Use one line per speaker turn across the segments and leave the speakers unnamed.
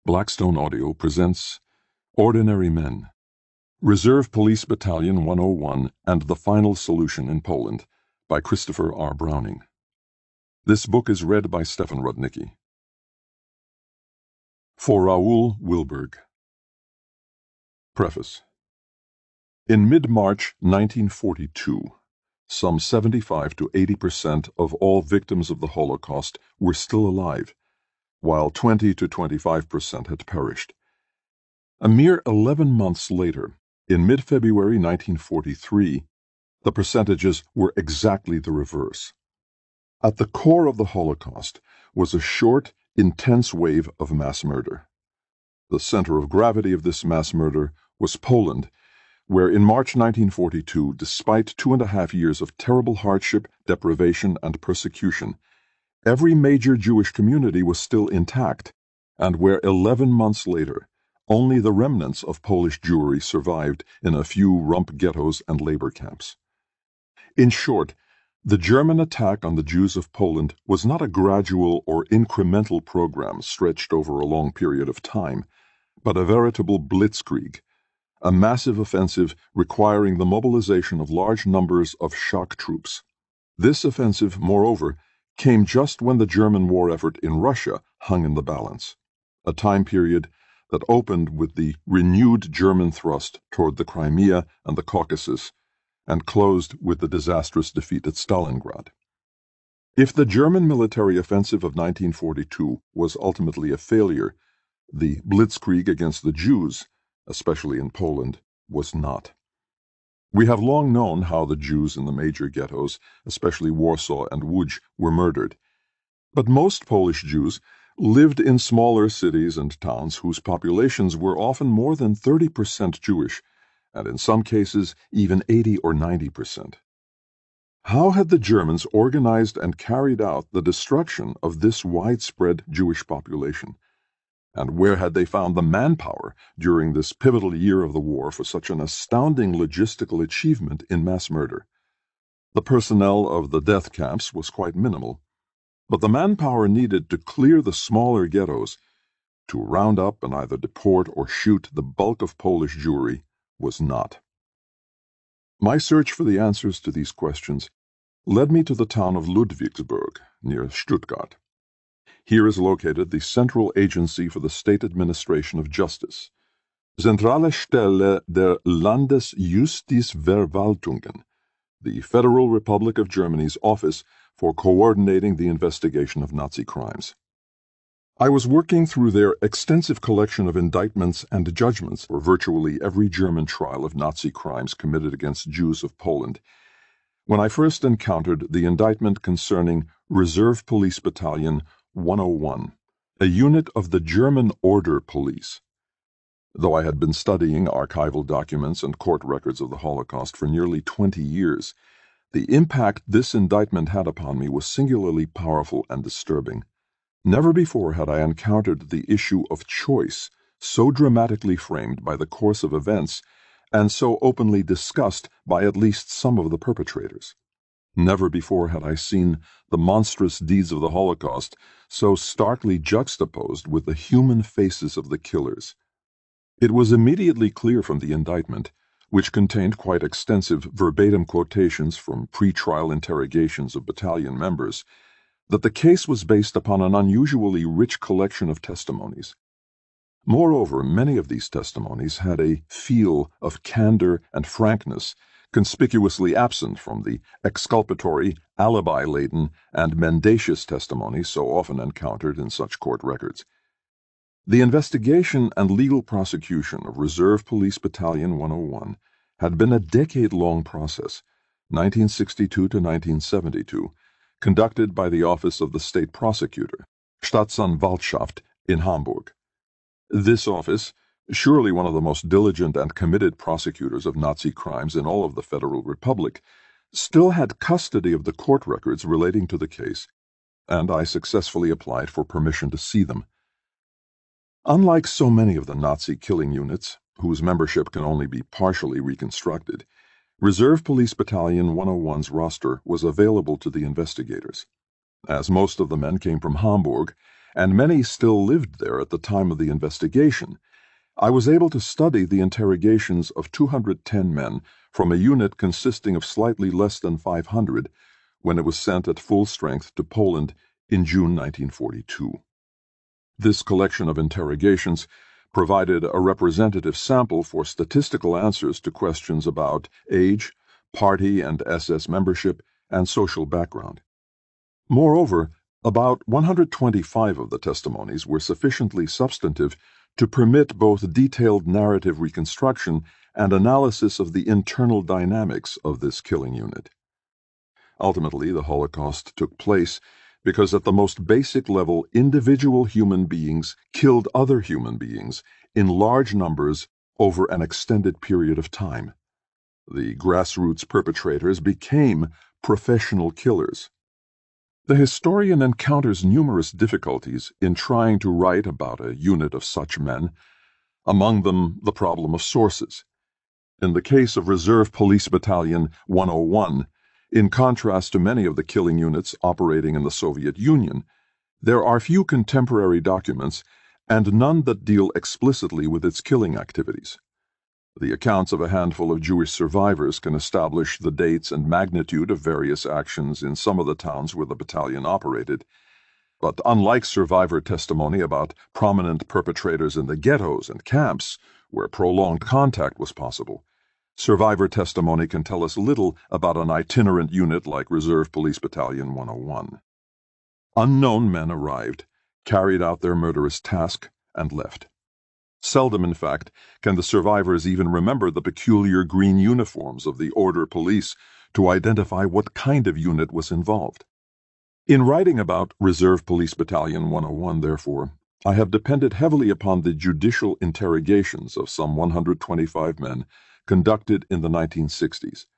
Blackstone Audio presents Ordinary Men, Reserve Police Battalion 101 and the Final Solution in Poland by Christopher R. Browning. This book is read by Stefan Rudnicki. For Raoul Wilberg. Preface. In mid-March 1942, some 75 to 80% of all victims of the Holocaust were still alive, while 20 to 25% had perished. A mere 11 months later, in mid-February 1943, the percentages were exactly the reverse. At the core of the Holocaust was a short, intense wave of mass murder. The center of gravity of this mass murder was Poland, where in March 1942, despite 2.5 years of terrible hardship, deprivation, and persecution, every major Jewish community was still intact, and where 11 months later, only the remnants of Polish Jewry survived in a few rump ghettos and labor camps. In short, the German attack on the Jews of Poland was not a gradual or incremental program stretched over a long period of time, but a veritable blitzkrieg, a massive offensive requiring the mobilization of large numbers of shock troops. This offensive, moreover, came just when the German war effort in Russia hung in the balance, a time period that opened with the renewed German thrust toward the Crimea and the Caucasus, and closed with the disastrous defeat at Stalingrad. If the German military offensive of 1942 was ultimately a failure, the blitzkrieg against the Jews, especially in Poland, was not. We have long known how the Jews in the major ghettos, especially Warsaw and Łódź, were murdered. But most Polish Jews lived in smaller cities and towns whose populations were often more than 30% Jewish, and in some cases even 80 or 90%. How had the Germans organized and carried out the destruction of this widespread Jewish population? And where had they found the manpower during this pivotal year of the war for such an astounding logistical achievement in mass murder? The personnel of the death camps was quite minimal, but the manpower needed to clear the smaller ghettos, to round up and either deport or shoot the bulk of Polish Jewry, was not. My search for the answers to these questions led me to the town of Ludwigsburg, near Stuttgart. Here is located the Central Agency for the State Administration of Justice, Zentrale Stelle der Landesjustizverwaltungen, the Federal Republic of Germany's office for coordinating the investigation of Nazi crimes. I was working through their extensive collection of indictments and judgments for virtually every German trial of Nazi crimes committed against Jews of Poland, when I first encountered the indictment concerning Reserve Police Battalion 101, a unit of the German Order Police. Though I had been studying archival documents and court records of the Holocaust for nearly 20 years, the impact this indictment had upon me was singularly powerful and disturbing. Never before had I encountered the issue of choice so dramatically framed by the course of events and so openly discussed by at least some of the perpetrators. Never before had I seen the monstrous deeds of the Holocaust so starkly juxtaposed with the human faces of the killers. It was immediately clear from the indictment, which contained quite extensive verbatim quotations from pre-trial interrogations of battalion members, that the case was based upon an unusually rich collection of testimonies. Moreover, many of these testimonies had a feel of candor and frankness conspicuously absent from the exculpatory, alibi-laden, and mendacious testimonies so often encountered in such court records. The investigation and legal prosecution of Reserve Police Battalion 101 had been a decade-long process, 1962 to 1972, conducted by the Office of the State Prosecutor, Staatsanwaltschaft, in Hamburg. This office, surely one of the most diligent and committed prosecutors of Nazi crimes in all of the Federal Republic, still had custody of the court records relating to the case, and I successfully applied for permission to see them. Unlike so many of the Nazi killing units, whose membership can only be partially reconstructed, Reserve Police Battalion 101's roster was available to the investigators. As most of the men came from Hamburg, and many still lived there at the time of the investigation, I was able to study the interrogations of 210 men from a unit consisting of slightly less than 500 when it was sent at full strength to Poland in June 1942. This collection of interrogations provided a representative sample for statistical answers to questions about age, party and SS membership, and social background. Moreover, about 125 of the testimonies were sufficiently substantive to permit both detailed narrative reconstruction and analysis of the internal dynamics of this killing unit. Ultimately, the Holocaust took place because at the most basic level, individual human beings killed other human beings in large numbers over an extended period of time. The grassroots perpetrators became professional killers. The historian encounters numerous difficulties in trying to write about a unit of such men, among them the problem of sources. In the case of Reserve Police Battalion 101, in contrast to many of the killing units operating in the Soviet Union, there are few contemporary documents and none that deal explicitly with its killing activities. The accounts of a handful of Jewish survivors can establish the dates and magnitude of various actions in some of the towns where the battalion operated, but unlike survivor testimony about prominent perpetrators in the ghettos and camps, where prolonged contact was possible, survivor testimony can tell us little about an itinerant unit like Reserve Police Battalion 101. Unknown men arrived, carried out their murderous task, and left. Seldom, in fact, can the survivors even remember the peculiar green uniforms of the Order Police to identify what kind of unit was involved. In writing about Reserve Police Battalion 101, therefore, I have depended heavily upon the judicial interrogations of some 125 men conducted in the 1960s.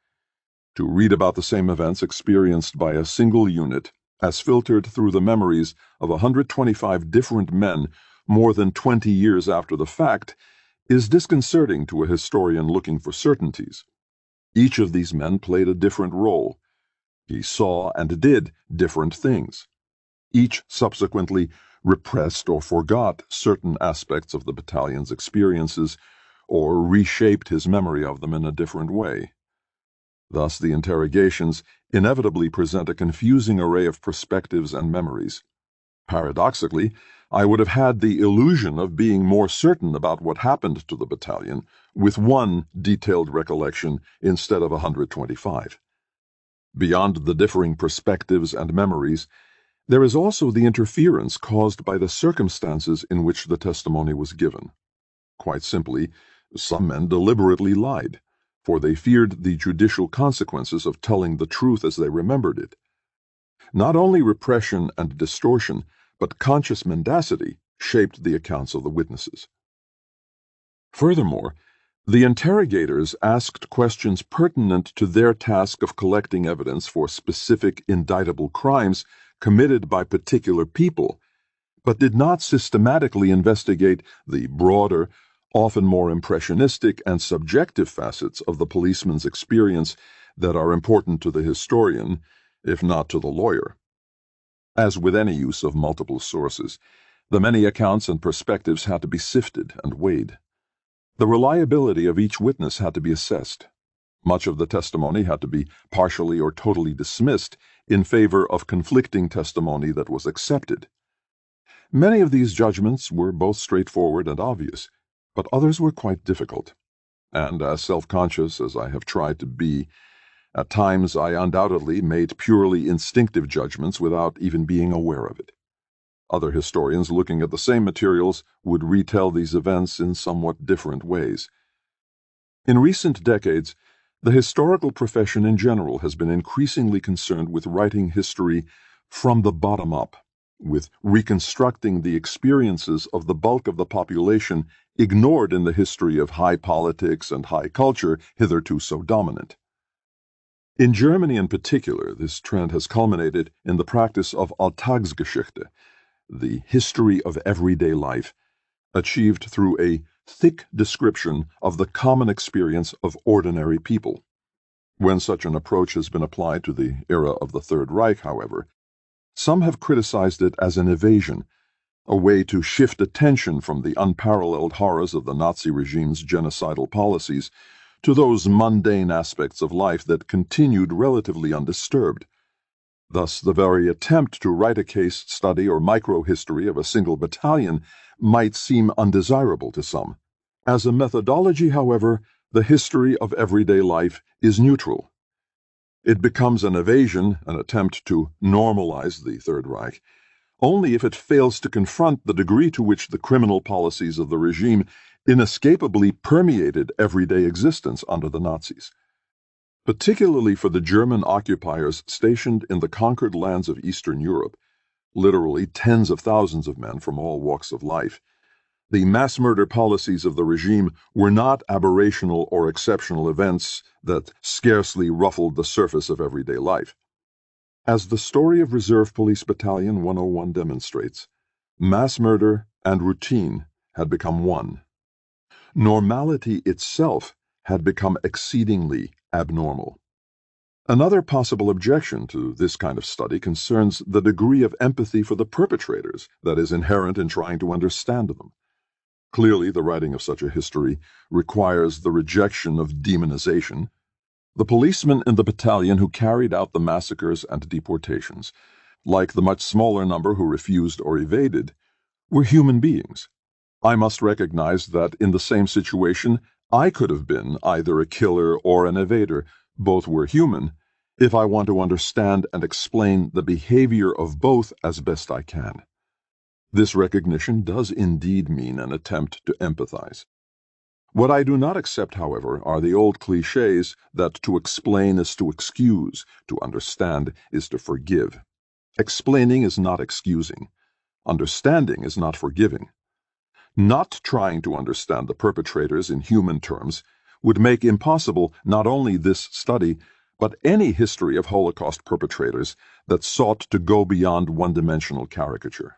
To read about the same events experienced by a single unit as filtered through the memories of 125 different men more than 20 years after the fact is disconcerting to a historian looking for certainties. Each of these men played a different role. He saw and did different things. Each subsequently repressed or forgot certain aspects of the battalion's experiences or reshaped his memory of them in a different way. Thus, the interrogations inevitably present a confusing array of perspectives and memories. Paradoxically, I would have had the illusion of being more certain about what happened to the battalion with one detailed recollection instead of 125. Beyond the differing perspectives and memories, there is also the interference caused by the circumstances in which the testimony was given. Quite simply, some men deliberately lied, for they feared the judicial consequences of telling the truth as they remembered it. Not only repression and distortion, but conscious mendacity shaped the accounts of the witnesses. Furthermore, the interrogators asked questions pertinent to their task of collecting evidence for specific indictable crimes committed by particular people, but did not systematically investigate the broader, often more impressionistic and subjective facets of the policeman's experience that are important to the historian, if not to the lawyer. As with any use of multiple sources, the many accounts and perspectives had to be sifted and weighed. The reliability of each witness had to be assessed. Much of the testimony had to be partially or totally dismissed in favor of conflicting testimony that was accepted. Many of these judgments were both straightforward and obvious, but others were quite difficult. And as self-conscious as I have tried to be, at times I undoubtedly made purely instinctive judgments without even being aware of it. Other historians looking at the same materials would retell these events in somewhat different ways. In recent decades, the historical profession in general has been increasingly concerned with writing history from the bottom up, with reconstructing the experiences of the bulk of the population ignored in the history of high politics and high culture hitherto so dominant. In Germany in particular, this trend has culminated in the practice of Alltagsgeschichte, the history of everyday life, achieved through a thick description of the common experience of ordinary people. When such an approach has been applied to the era of the Third Reich, however, some have criticized it as an evasion, a way to shift attention from the unparalleled horrors of the Nazi regime's genocidal policies to those mundane aspects of life that continued relatively undisturbed. Thus, the very attempt to write a case study or micro-history of a single battalion might seem undesirable to some. As a methodology, however, the history of everyday life is neutral. It becomes an evasion, an attempt to normalize the Third Reich, only if it fails to confront the degree to which the criminal policies of the regime inescapably permeated everyday existence under the Nazis. Particularly for the German occupiers stationed in the conquered lands of Eastern Europe, literally tens of thousands of men from all walks of life, the mass murder policies of the regime were not aberrational or exceptional events that scarcely ruffled the surface of everyday life. As the story of Reserve Police Battalion 101 demonstrates, mass murder and routine had become one. Normality itself had become exceedingly abnormal. Another possible objection to this kind of study concerns the degree of empathy for the perpetrators that is inherent in trying to understand them. Clearly, the writing of such a history requires the rejection of demonization. The policemen in the battalion who carried out the massacres and deportations, like the much smaller number who refused or evaded, were human beings. I must recognize that in the same situation I could have been either a killer or an evader, both were human, if I want to understand and explain the behavior of both as best I can. This recognition does indeed mean an attempt to empathize. What I do not accept, however, are the old cliches that to explain is to excuse, to understand is to forgive. Explaining is not excusing. Understanding is not forgiving. Not trying to understand the perpetrators in human terms would make impossible not only this study, but any history of Holocaust perpetrators that sought to go beyond one-dimensional caricature.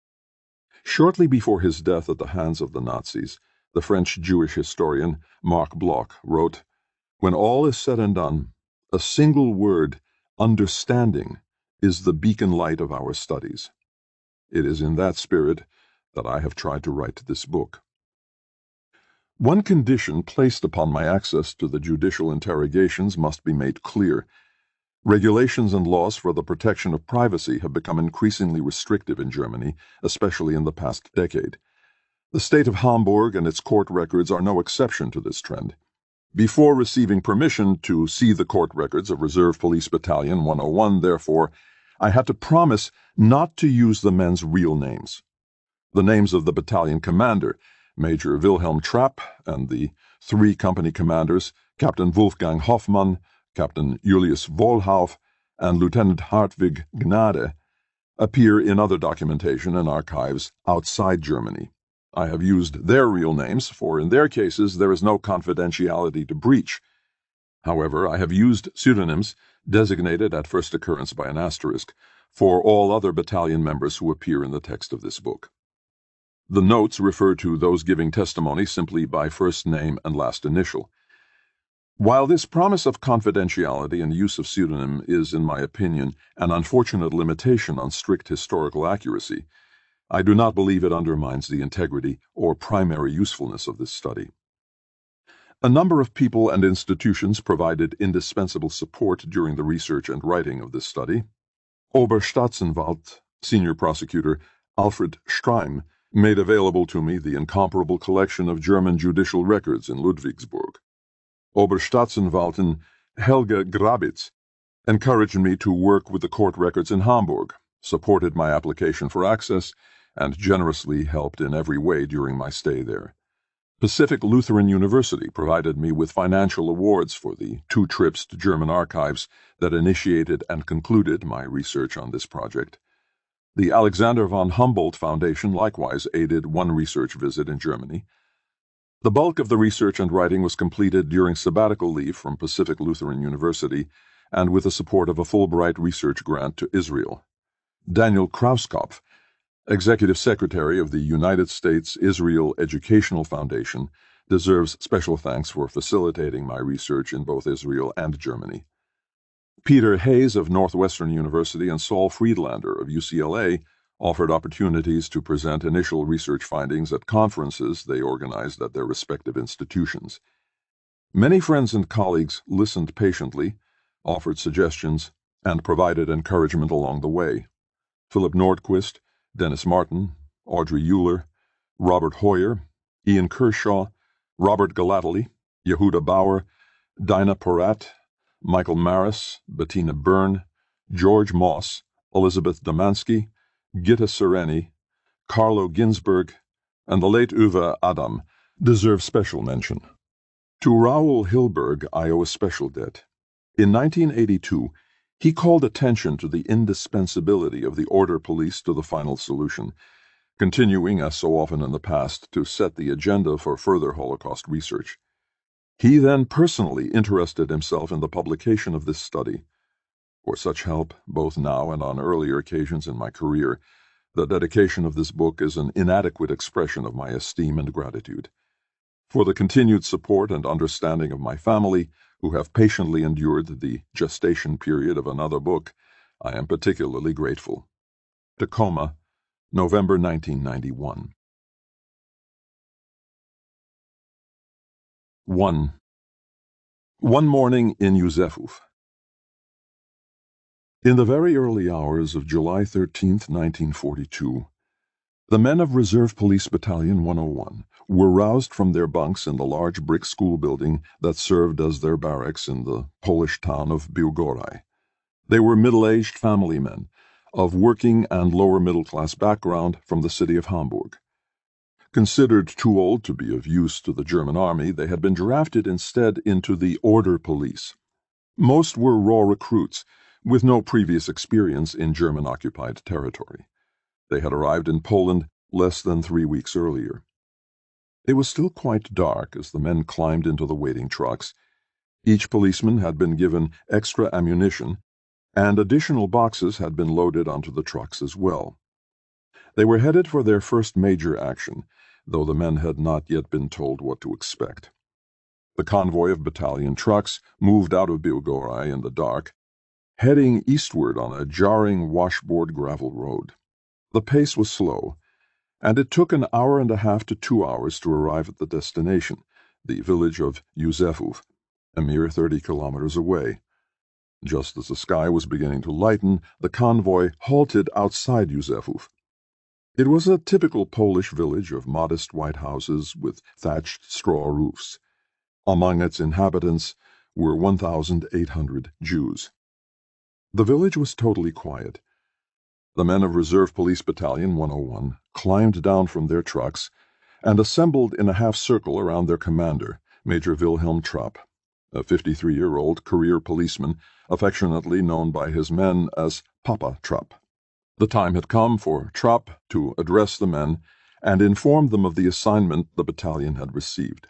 Shortly before his death at the hands of the Nazis, the French Jewish historian Marc Bloch wrote, "When all is said and done, a single word, understanding, is the beacon light of our studies." It is in that spirit that I have tried to write this book. One condition placed upon my access to the judicial interrogations must be made clear. Regulations and laws for the protection of privacy have become increasingly restrictive in Germany, especially in the past decade. The state of Hamburg and its court records are no exception to this trend. Before receiving permission to see the court records of Reserve Police Battalion 101, therefore, I had to promise not to use the men's real names. The names of the battalion commander, Major Wilhelm Trapp, and the 3 company commanders, Captain Wolfgang Hoffmann, Captain Julius Wohlhauf, and Lieutenant Hartwig Gnade, appear in other documentation and archives outside Germany. I have used their real names, for in their cases there is no confidentiality to breach. However, I have used pseudonyms, designated at first occurrence by an asterisk, for all other battalion members who appear in the text of this book. The notes refer to those giving testimony simply by first name and last initial. While this promise of confidentiality and use of pseudonym is, in my opinion, an unfortunate limitation on strict historical accuracy, I do not believe it undermines the integrity or primary usefulness of this study. A number of people and institutions provided indispensable support during the research and writing of this study. Oberstaatsanwalt, Senior Prosecutor Alfred Streim, made available to me the incomparable collection of German judicial records in Ludwigsburg. Oberstaatsanwältin Helga Grabitz encouraged me to work with the court records in Hamburg, supported my application for access, and generously helped in every way during my stay there. Pacific Lutheran University provided me with financial awards for the 2 trips to German archives that initiated and concluded my research on this project. The Alexander von Humboldt Foundation likewise aided one research visit in Germany. The bulk of the research and writing was completed during sabbatical leave from Pacific Lutheran University and with the support of a Fulbright research grant to Israel. Daniel Krauskopf, Executive Secretary of the United States Israel Educational Foundation, deserves special thanks for facilitating my research in both Israel and Germany. Peter Hayes of Northwestern University and Saul Friedlander of UCLA offered opportunities to present initial research findings at conferences they organized at their respective institutions. Many friends and colleagues listened patiently, offered suggestions, and provided encouragement along the way. Philip Nordquist, Dennis Martin, Audrey Euler, Robert Hoyer, Ian Kershaw, Robert Galately, Yehuda Bauer, Dinah Porat, Michael Maris, Bettina Byrne, George Moss, Elizabeth Domansky, Gitta Sereni, Carlo Ginsberg, and the late Uwe Adam deserve special mention. To Raoul Hilberg I owe a special debt. In 1982, he called attention to the indispensability of the order police to the final solution, continuing, as so often in the past, to set the agenda for further Holocaust research. He then personally interested himself in the publication of this study. For such help, both now and on earlier occasions in my career, the dedication of this book is an inadequate expression of my esteem and gratitude. For the continued support and understanding of my family, who have patiently endured the gestation period of another book, I am particularly grateful. Tacoma, November 1991. 1. One morning in Yuzefov. In the very early hours of July 13, 1942, the men of Reserve Police Battalion 101 were roused from their bunks in the large brick school building that served as their barracks in the Polish town of Biłgoraj. They were middle-aged family men, of working and lower middle-class background from the city of Hamburg. Considered too old to be of use to the German army, they had been drafted instead into the Order Police. Most were raw recruits, with no previous experience in German-occupied territory. They had arrived in Poland less than 3 weeks earlier. It was still quite dark as the men climbed into the waiting trucks. Each policeman had been given extra ammunition, and additional boxes had been loaded onto the trucks as well. They were headed for their first major action, though the men had not yet been told what to expect. The convoy of battalion trucks moved out of Biłgoraj in the dark, heading eastward on a jarring washboard gravel road. The pace was slow, and it took an hour and a half to 2 hours to arrive at the destination, the village of Yuzefov, a mere 30 kilometers away. Just as the sky was beginning to lighten, the convoy halted outside Yuzefov. It was a typical Polish village of modest white houses with thatched straw roofs. Among its inhabitants were 1,800 Jews. The village was totally quiet. The men of Reserve Police Battalion 101 climbed down from their trucks and assembled in a half-circle around their commander, Major Wilhelm Trapp, a 53-year-old career policeman affectionately known by his men as Papa Trapp. The time had come for Trapp to address the men and inform them of the assignment the battalion had received.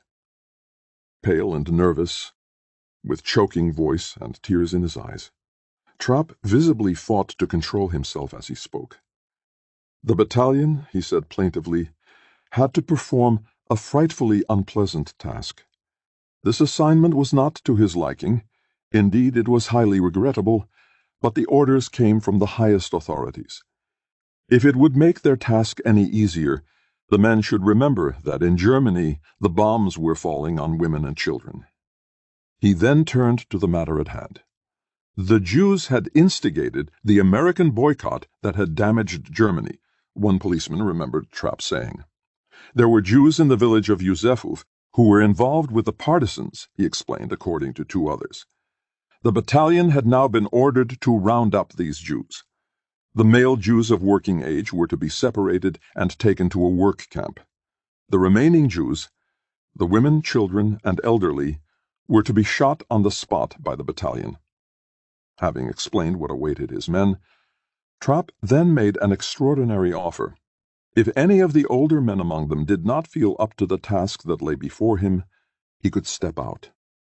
Pale and nervous, with choking voice and tears in his eyes, Trapp visibly fought to control himself as he spoke. The battalion, he said plaintively, had to perform a frightfully unpleasant task. This assignment was not to his liking. Indeed, it was highly regrettable, but the orders came from the highest authorities. If it would make their task any easier, the men should remember that in Germany the bombs were falling on women and children. He then turned to the matter at hand. The Jews had instigated the American boycott that had damaged Germany, one policeman remembered Trapp saying. There were Jews in the village of Yuzefov who were involved with the partisans, he explained, according to 2 others. The battalion had now been ordered to round up these Jews. The male Jews of working age were to be separated and taken to a work camp. The remaining Jews, the women, children, and elderly, were to be shot on the spot by the battalion. Having explained what awaited his men, Trapp then made an extraordinary offer. If any of the older men among them did not feel up to the task that lay before him, he could step out.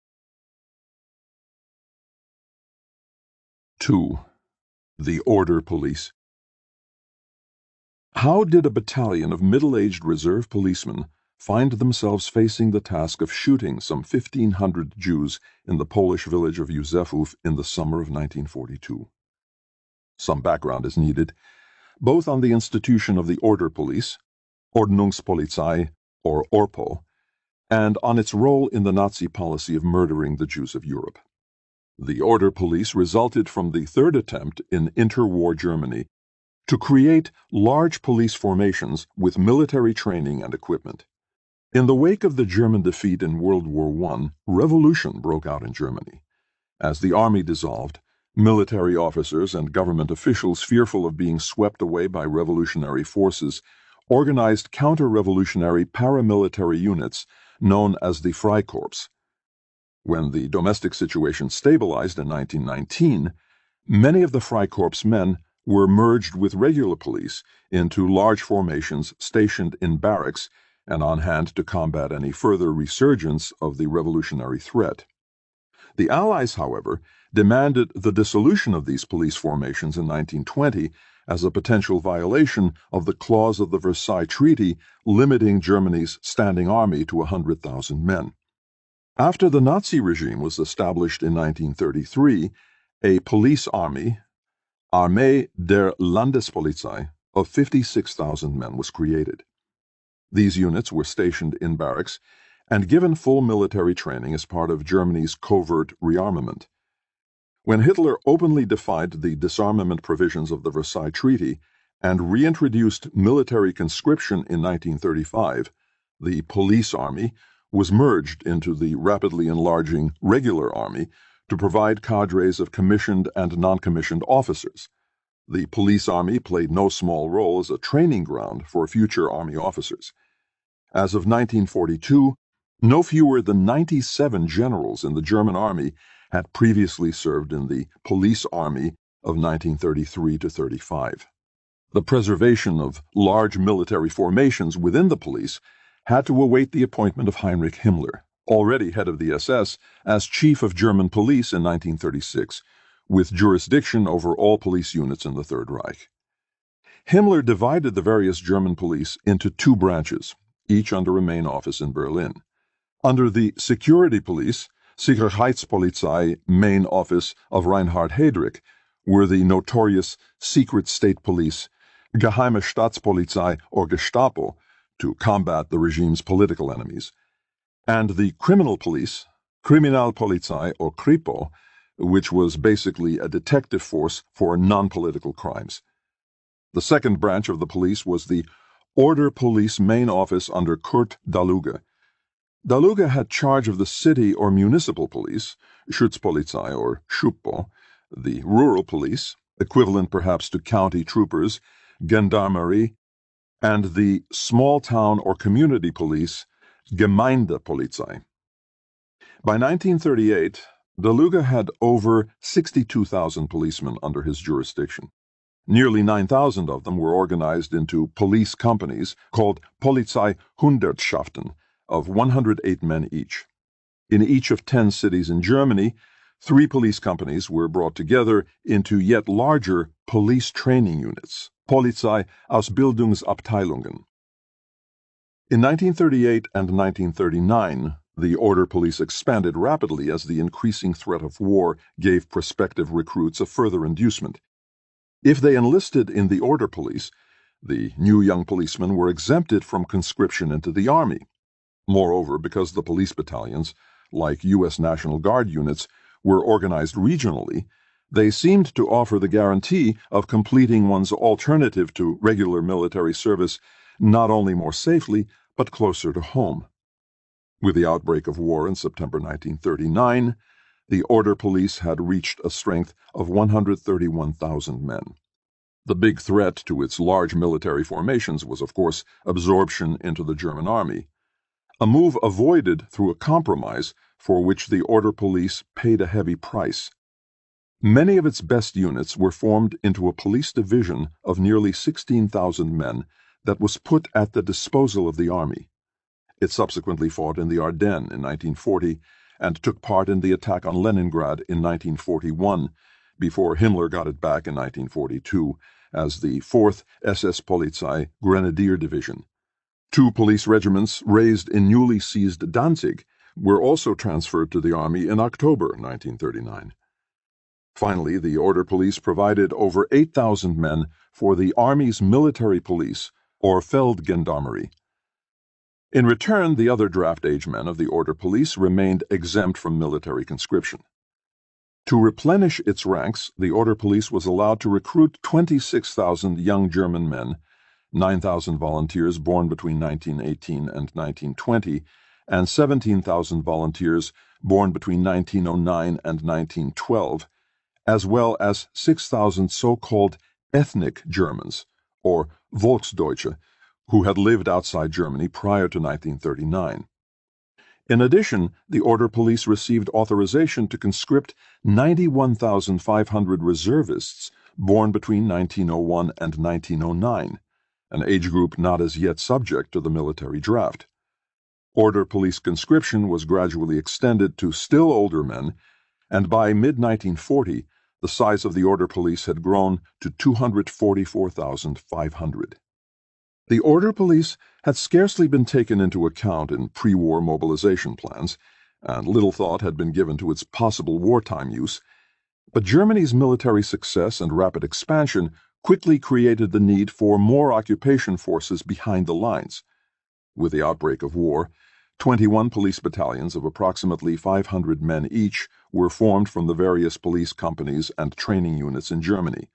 2. The Order Police. How did a battalion of middle-aged reserve policemen find themselves facing the task of shooting some 1,500 Jews in the Polish village of Yuzefov in the summer of 1942? Some background is needed. both on the institution of the Order Police, Ordnungspolizei, or ORPO, and on its role in the Nazi policy of murdering the Jews of Europe. The Order Police resulted from the third attempt in interwar Germany to create large police formations with military training and equipment. In the wake of the German defeat in World War I, revolution broke out in Germany. As the army dissolved, military officers and government officials, fearful of being swept away by revolutionary forces, organized counter-revolutionary paramilitary units known as the Freikorps. When the domestic situation stabilized in 1919, many of the Freikorps men were merged with regular police into large formations stationed in barracks and on hand to combat any further resurgence of the revolutionary threat. The Allies, however, demanded the dissolution of these police formations in 1920 as a potential violation of the clause of the Versailles Treaty limiting Germany's standing army to 100,000 men. After the Nazi regime was established in 1933, a police army, Armee der Landespolizei, of 56,000 men was created. These units were stationed in barracks and given full military training as part of Germany's covert rearmament. When Hitler openly defied the disarmament provisions of the Versailles Treaty and reintroduced military conscription in 1935, the police army was merged into the rapidly enlarging regular army to provide cadres of commissioned and non-commissioned officers. The police army played no small role as a training ground for future army officers. As of 1942, no fewer than 97 generals in the German army had previously served in the police army of 1933 to 35. The preservation of large military formations within the police had to await the appointment of Heinrich Himmler, already head of the SS, as chief of German police in 1936, with jurisdiction over all police units in the Third Reich. Himmler divided the various German police into two branches, each under a main office in Berlin. Under the security police, Sicherheitspolizei main office of Reinhard Heydrich, were the notorious secret state police, Geheime Staatspolizei or Gestapo, to combat the regime's political enemies, and the criminal police, Kriminalpolizei or Kripo, which was basically a detective force for non-political crimes. The second branch of the police was the Order Police main office under Kurt Daluege. Daluege had charge of the city or municipal police, Schutzpolizei or Schupo, the rural police, equivalent perhaps to county troopers, Gendarmerie, and the small town or community police, Gemeindepolizei. By 1938, Daluege had over 62,000 policemen under his jurisdiction. Nearly 9,000 of them were organized into police companies called Polizeihundertschaften, of 108 men each. In each of 10 cities in Germany, 3 police companies were brought together into yet larger police training units, Polizeiausbildungsabteilungen. In 1938 and 1939, the Order Police expanded rapidly as the increasing threat of war gave prospective recruits a further inducement. If they enlisted in the Order Police, the new young policemen were exempted from conscription into the army. Moreover, because the police battalions, like U.S. National Guard units, were organized regionally, they seemed to offer the guarantee of completing one's alternative to regular military service not only more safely, but closer to home. With the outbreak of war in September 1939, the Order Police had reached a strength of 131,000 men. The big threat to its large military formations was, of course, absorption into the German army, a move avoided through a compromise for which the Order Police paid a heavy price. Many of its best units were formed into a police division of nearly 16,000 men that was put at the disposal of the army. It subsequently fought in the Ardennes in 1940 and took part in the attack on Leningrad in 1941, before Himmler got it back in 1942 as the 4th SS Polizei Grenadier Division. 2 police regiments raised in newly seized Danzig were also transferred to the army in October 1939. Finally, the Order Police provided over 8,000 men for the Army's military police, or Feldgendarmerie. In return, the other draft-age men of the Order Police remained exempt from military conscription. To replenish its ranks, the Order Police was allowed to recruit 26,000 young German men, 9,000 volunteers born between 1918 and 1920, and 17,000 volunteers born between 1909 and 1912, as well as 6,000 so-called ethnic Germans, or Volksdeutsche, who had lived outside Germany prior to 1939. In addition, the Order Police received authorization to conscript 91,500 reservists born between 1901 and 1909, an age group not as yet subject to the military draft. Order Police conscription was gradually extended to still older men, and by mid-1940, the size of the Order Police had grown to 244,500. The Order Police had scarcely been taken into account in pre-war mobilization plans, and little thought had been given to its possible wartime use, but Germany's military success and rapid expansion quickly created the need for more occupation forces behind the lines. With the outbreak of war, 21 police battalions of approximately 500 men each were formed from the various police companies and training units in Germany.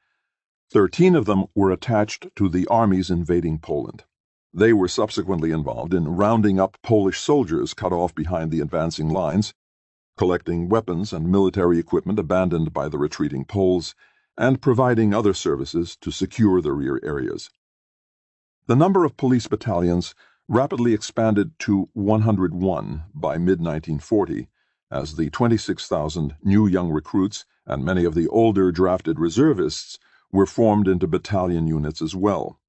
13 of them were attached to the armies invading Poland. They were subsequently involved in rounding up Polish soldiers cut off behind the advancing lines, collecting weapons and military equipment abandoned by the retreating Poles, and providing other services to secure the rear areas. The number of police battalions rapidly expanded to 101 by mid-1940, as the 26,000 new young recruits and many of the older drafted reservists were formed into battalion units as well.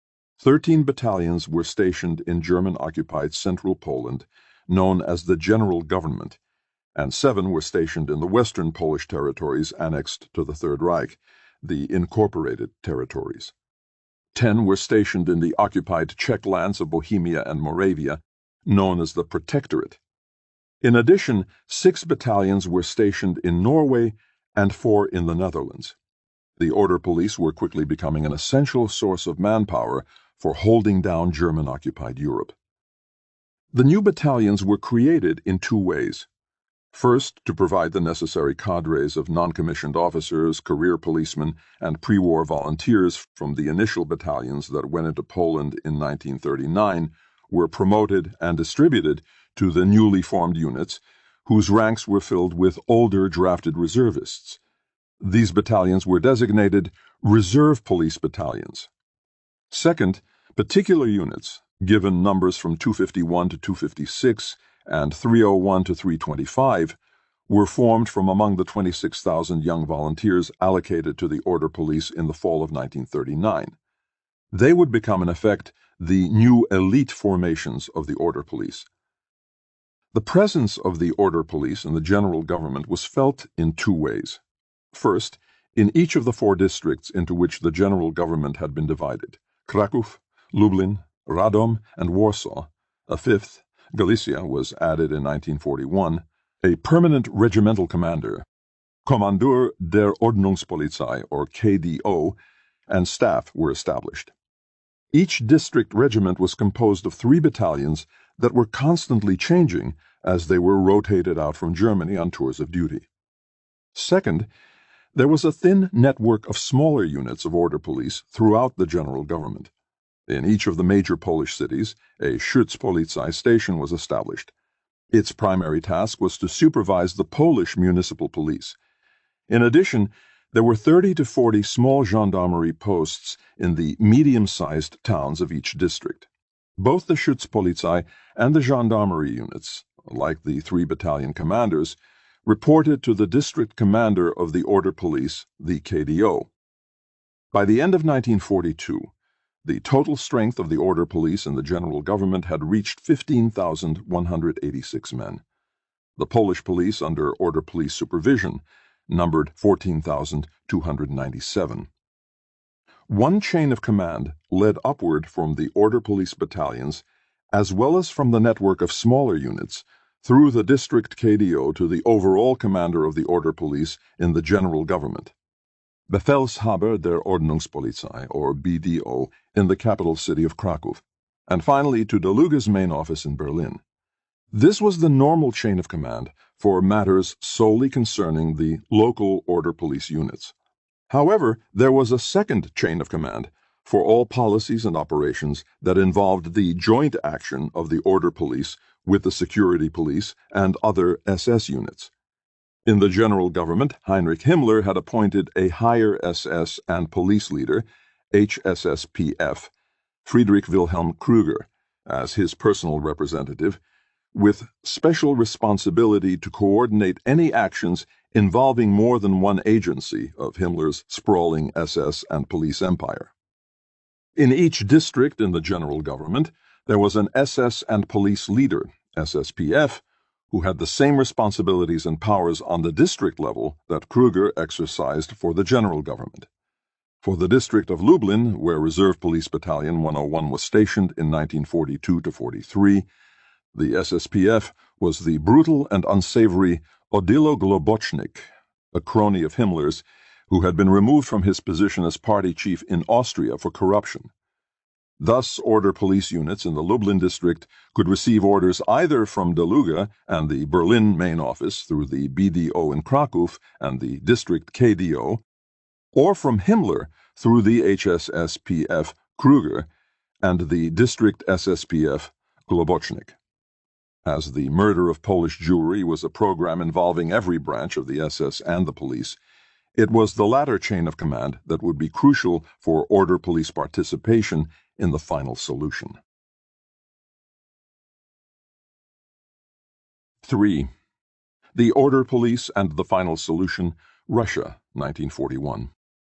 13 battalions were stationed in German-occupied central Poland, known as the General Government, and 7 were stationed in the western Polish territories annexed to the Third Reich, the Incorporated Territories. 10 were stationed in the occupied Czech lands of Bohemia and Moravia, known as the Protectorate. In addition, 6 battalions were stationed in Norway and 4 in the Netherlands. The Order Police were quickly becoming an essential source of manpower for holding down German-occupied Europe. The new battalions were created in 2 ways. First, to provide the necessary cadres of non-commissioned officers, career policemen, and pre-war volunteers from the initial battalions that went into Poland in 1939 were promoted and distributed to the newly formed units, whose ranks were filled with older drafted reservists. These battalions were designated Reserve Police Battalions. Second, particular units, given numbers from 251 to 256 and 301 to 325, were formed from among the 26,000 young volunteers allocated to the Order Police in the fall of 1939. They would become, in effect, the new elite formations of the Order Police. The presence of the Order Police in the general government was felt in 2 ways. First, in each of the 4 districts into which the general government had been divided, Kraków, Lublin, Radom, and Warsaw, a 5th, Galicia, was added in 1941, a permanent regimental commander, Kommandeur der Ordnungspolizei, or KDO, and staff were established. Each district regiment was composed of 3 battalions that were constantly changing as they were rotated out from Germany on tours of duty. Second, there was a thin network of smaller units of Order Police throughout the general government. In each of the major Polish cities, a Schutzpolizei station was established. Its primary task was to supervise the Polish municipal police. In addition, there were 30 to 40 small gendarmerie posts in the medium-sized towns of each district. Both the Schutzpolizei and the gendarmerie units, like the 3 battalion commanders, reported to the district commander of the Order Police, the KDO. By the end of 1942, the total strength of the Order Police in the general government had reached 15,186 men. The Polish police under Order Police supervision numbered 14,297. One chain of command led upward from the Order Police battalions, as well as from the network of smaller units, through the district KDO to the overall commander of the order police in the general government, Befehlshaber der Ordnungspolizei, or BDO, in the capital city of Krakow, and finally to DeLuga's main office in Berlin. This was the normal chain of command for matters solely concerning the local order police units. However, there was a second chain of command for all policies and operations that involved the joint action of the order police with the security police and other SS units. In the general government, Heinrich Himmler had appointed a higher SS and police leader, HSSPF, Friedrich Wilhelm Krüger, as his personal representative, with special responsibility to coordinate any actions involving more than one agency of Himmler's sprawling SS and police empire. In each district in the general government, there was an SS and police leader, SSPF, who had the same responsibilities and powers on the district level that Krüger exercised for the general government. For the district of Lublin, where Reserve Police Battalion 101 was stationed in 1942-43, the SSPF was the brutal and unsavory Odilo Globocznik, a crony of Himmler's, who had been removed from his position as party chief in Austria for corruption. Thus, order police units in the Lublin district could receive orders either from DeLuga and the Berlin main office through the BDO in Krakow and the district KDO, or from Himmler through the HSSPF Krüger and the district SSPF Globocznik. As the murder of Polish Jewry was a program involving every branch of the SS and the police, it was the latter chain of command that would be crucial for order police participation in the final solution. 3. The Order Police and the Final Solution, Russia, 1941.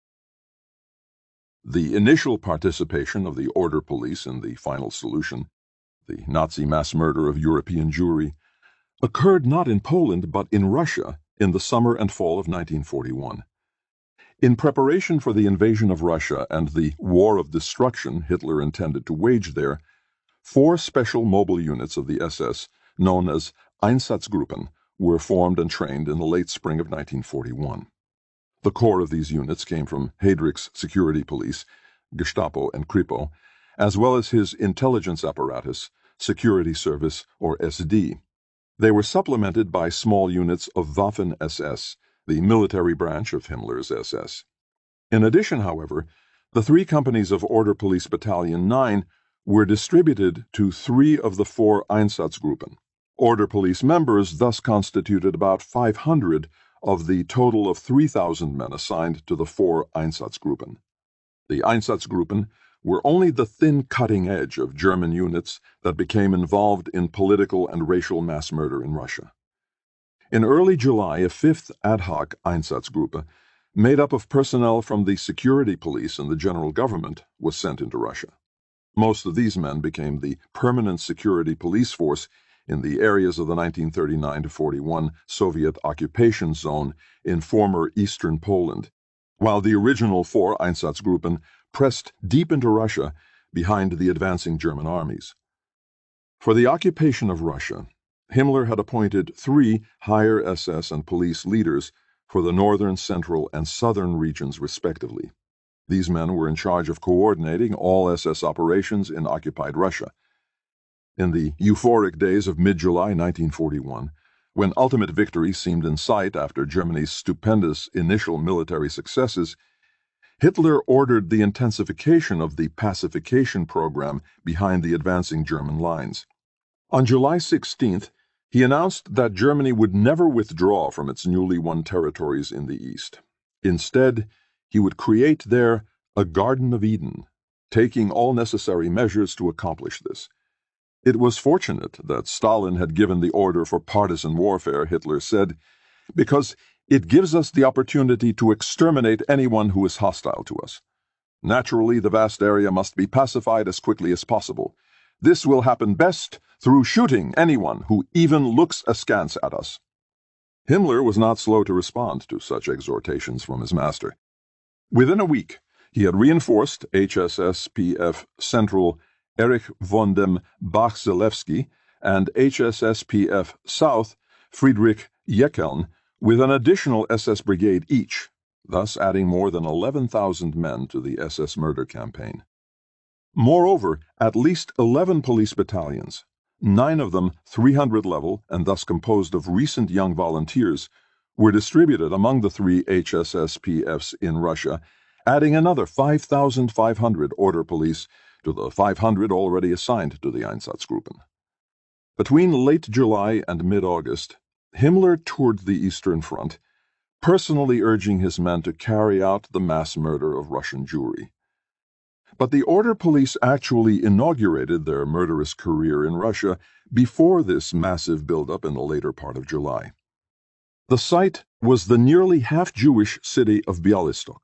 The initial participation of the Order Police in the Final Solution, the Nazi mass murder of European Jewry, occurred not in Poland but in Russia in the summer and fall of 1941. In preparation for the invasion of Russia and the war of destruction Hitler intended to wage there, 4 special mobile units of the SS, known as Einsatzgruppen, were formed and trained in the late spring of 1941. The core of these units came from Heydrich's security police, Gestapo and Kripo, as well as his intelligence apparatus, Security Service, or SD. They were supplemented by small units of Waffen-SS, the military branch of Himmler's SS. In addition, however, the 3 companies of Order Police Battalion 9 were distributed to 3 of the 4 Einsatzgruppen. Order Police members thus constituted about 500 of the total of 3,000 men assigned to the 4 Einsatzgruppen. The Einsatzgruppen were only the thin cutting edge of German units that became involved in political and racial mass murder in Russia. In early July, a 5th ad hoc Einsatzgruppe, made up of personnel from the security police and the general government, was sent into Russia. Most of these men became the permanent security police force in the areas of the 1939-41 Soviet occupation zone in former eastern Poland, while the original 4 Einsatzgruppen pressed deep into Russia behind the advancing German armies. For the occupation of Russia, Himmler had appointed 3 higher SS and police leaders for the northern, central, and southern regions respectively. These men were in charge of coordinating all SS operations in occupied Russia. In the euphoric days of mid-July 1941, when ultimate victory seemed in sight after Germany's stupendous initial military successes, Hitler ordered the intensification of the pacification program behind the advancing German lines. On July 16th, he announced that Germany would never withdraw from its newly won territories in the east. Instead, he would create there a Garden of Eden, taking all necessary measures to accomplish this. It was fortunate that Stalin had given the order for partisan warfare, Hitler said, because it gives us the opportunity to exterminate anyone who is hostile to us. Naturally, the vast area must be pacified as quickly as possible. This will happen best through shooting anyone who even looks askance at us. Himmler was not slow to respond to such exhortations from his master. Within a week, he had reinforced HSSPF Central Erich von dem Bach-Zelewski and HSSPF South Friedrich Jeckeln with an additional SS brigade each, thus adding more than 11,000 men to the SS murder campaign. Moreover, at least 11 police battalions, 9 of them 300 level and thus composed of recent young volunteers, were distributed among the 3 HSSPFs in Russia, adding another 5,500 order police to the 500 already assigned to the Einsatzgruppen. Between late July and mid-August, Himmler toured the Eastern Front, personally urging his men to carry out the mass murder of Russian Jewry. But the order police actually inaugurated their murderous career in Russia before this massive buildup in the later part of July. The site was the nearly half-Jewish city of Bialystok.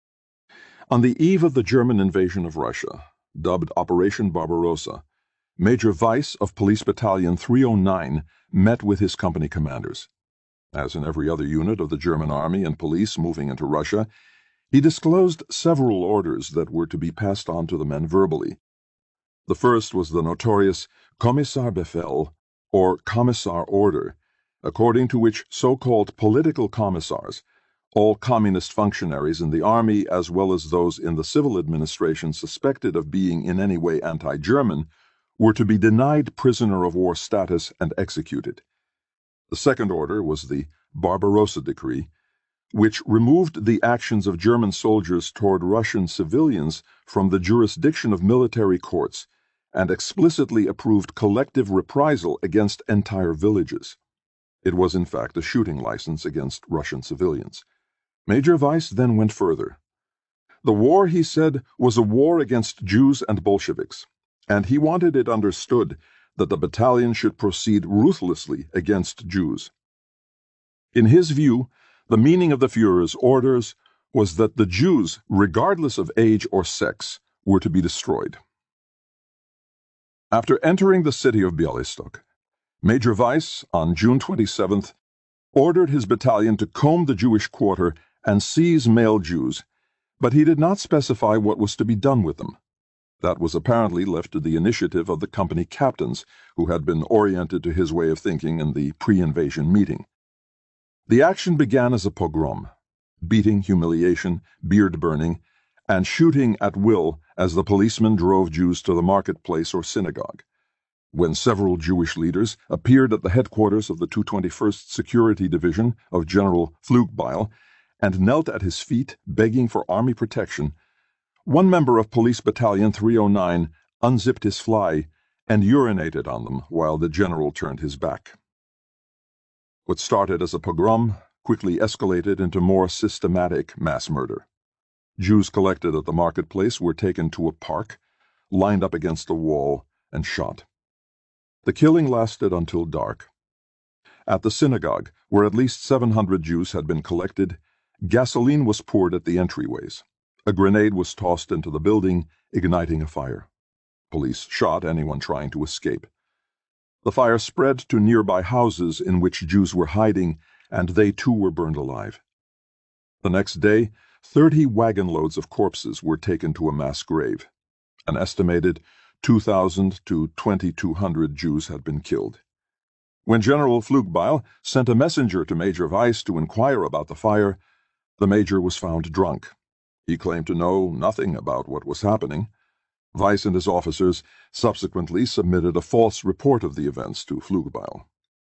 On the eve of the German invasion of Russia, dubbed Operation Barbarossa, Major Weiss of Police Battalion 309 met with his company commanders. As in every other unit of the German army and police moving into Russia, he disclosed several orders that were to be passed on to the men verbally. The first was the notorious Kommissarbefehl, or Commissar Order, according to which so-called political commissars, all communist functionaries in the army as well as those in the civil administration suspected of being in any way anti-German, were to be denied prisoner of war status and executed. The second order was the Barbarossa Decree, which removed the actions of German soldiers toward Russian civilians from the jurisdiction of military courts and explicitly approved collective reprisal against entire villages. It was in fact a shooting license against Russian civilians. Major Weiss then went further. The war, he said, was a war against Jews and Bolsheviks, and he wanted it understood that the battalion should proceed ruthlessly against Jews. In his view, the meaning of the Führer's orders was that the Jews, regardless of age or sex, were to be destroyed. After entering the city of Bialystok, Major Weiss, on June 27th, ordered his battalion to comb the Jewish quarter and seize male Jews, but he did not specify what was to be done with them. That was apparently left to the initiative of the company captains, who had been oriented to his way of thinking in the pre-invasion meeting. The action began as a pogrom, beating, humiliation, beard-burning, and shooting at will as the policemen drove Jews to the marketplace or synagogue. When several Jewish leaders appeared at the headquarters of the 221st Security Division of General Pflugbeil and knelt at his feet begging for army protection, one member of Police Battalion 309 unzipped his fly and urinated on them while the general turned his back. What started as a pogrom quickly escalated into more systematic mass murder. Jews collected at the marketplace were taken to a park, lined up against a wall, and shot. The killing lasted until dark. At the synagogue, where at least 700 Jews had been collected, gasoline was poured at the entryways. A grenade was tossed into the building, igniting a fire. Police shot anyone trying to escape. The fire spread to nearby houses in which Jews were hiding, and they too were burned alive. The next day, 30 wagon loads of corpses were taken to a mass grave. An estimated 2,000 to 2,200 Jews had been killed. When General Pflugbeil sent a messenger to Major Weiss to inquire about the fire, the major was found drunk. He claimed to know nothing about what was happening. Weiss and his officers subsequently submitted a false report of the events to Pflugbeil.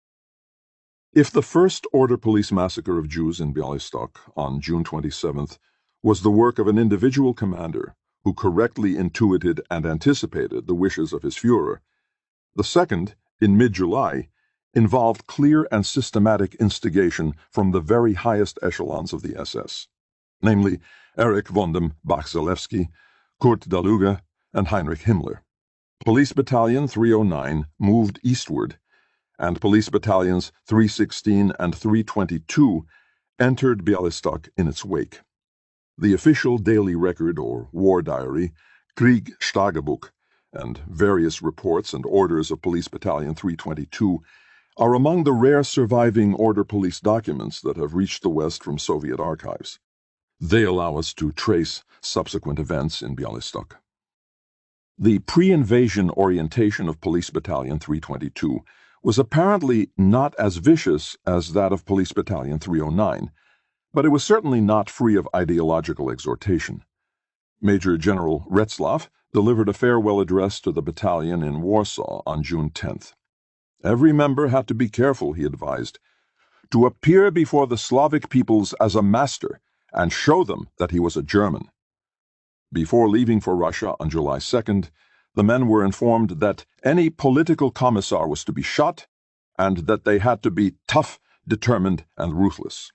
If the first order police massacre of Jews in Bialystok on June 27th was the work of an individual commander who correctly intuited and anticipated the wishes of his Führer, the second, in mid-July, involved clear and systematic instigation from the very highest echelons of the SS, namely Erich von dem Bach-Zelewski, Kurt Daluga, and Heinrich Himmler. Police Battalion 309 moved eastward, and Police Battalions 316 and 322 entered Bialystok in its wake. The official daily record or war diary, Kriegstagebuch, and various reports and orders of Police Battalion 322 are among the rare surviving order police documents that have reached the West from Soviet archives. They allow us to trace subsequent events in Bialystok. The pre-invasion orientation of Police Battalion 322 was apparently not as vicious as that of Police Battalion 309, but it was certainly not free of ideological exhortation. Major General Retzlaff delivered a farewell address to the battalion in Warsaw on June 10th. Every member had to be careful, he advised, to appear before the Slavic peoples as a master and show them that he was a German. Before leaving for Russia on July 2nd, the men were informed that any political commissar was to be shot and that they had to be tough, determined, and ruthless.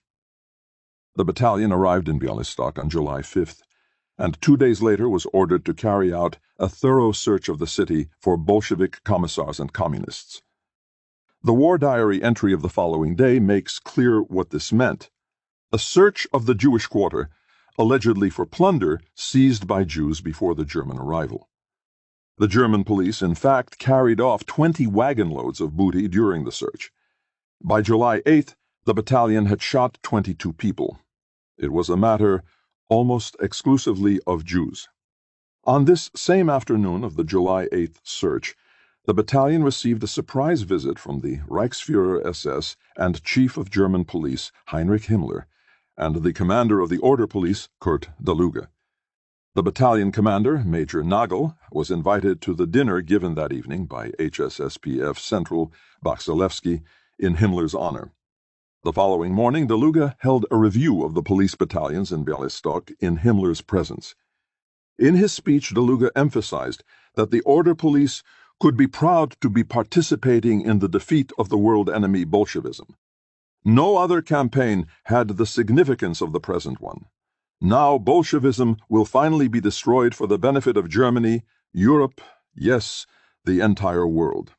The battalion arrived in Białystok on July 5th, and 2 days later was ordered to carry out a thorough search of the city for Bolshevik commissars and communists. The War Diary entry of the following day makes clear what this meant: a search of the Jewish quarter, allegedly for plunder seized by Jews before the German arrival. The German police, in fact, carried off 20 wagon loads of booty during the search. By July 8th, the battalion had shot 22 people. It was a matter almost exclusively of Jews. On this same afternoon of the July 8th search, the battalion received a surprise visit from the Reichsführer SS and Chief of German Police, Heinrich Himmler, and the commander of the Order Police, Kurt Daluga. The battalion commander, Major Nagel, was invited to the dinner given that evening by HSSPF Central Baksalevsky in Himmler's honor. The following morning, Daluga held a review of the police battalions in Białystok in Himmler's presence. In his speech, Daluga emphasized that the Order Police could be proud to be participating in the defeat of the world enemy Bolshevism. No other campaign had the significance of the present one. Now Bolshevism will finally be destroyed for the benefit of Germany, Europe, yes, the entire world.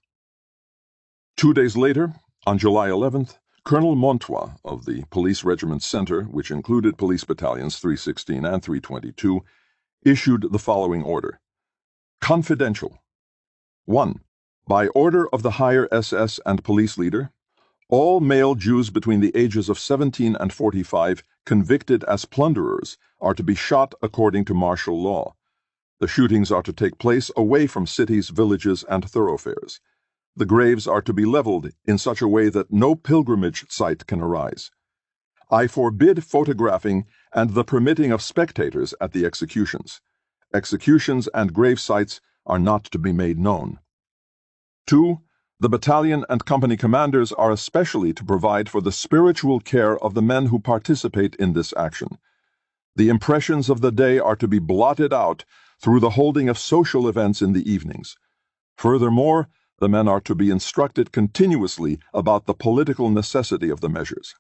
2 days later, on July 11th, Colonel Montois of the Police Regiment Center, which included police battalions 316 and 322, issued the following order: Confidential. 1. By order of the higher SS and police leader, all male Jews between the ages of 17 and 45 convicted as plunderers are to be shot according to martial law. The shootings are to take place away from cities, villages, and thoroughfares. The graves are to be leveled in such a way that no pilgrimage site can arise. I forbid photographing and the permitting of spectators at the executions. Executions and grave sites are not to be made known. 2. The battalion and company commanders are especially to provide for the spiritual care of the men who participate in this action. The impressions of the day are to be blotted out through the holding of social events in the evenings. Furthermore, the men are to be instructed continuously about the political necessity of the measures.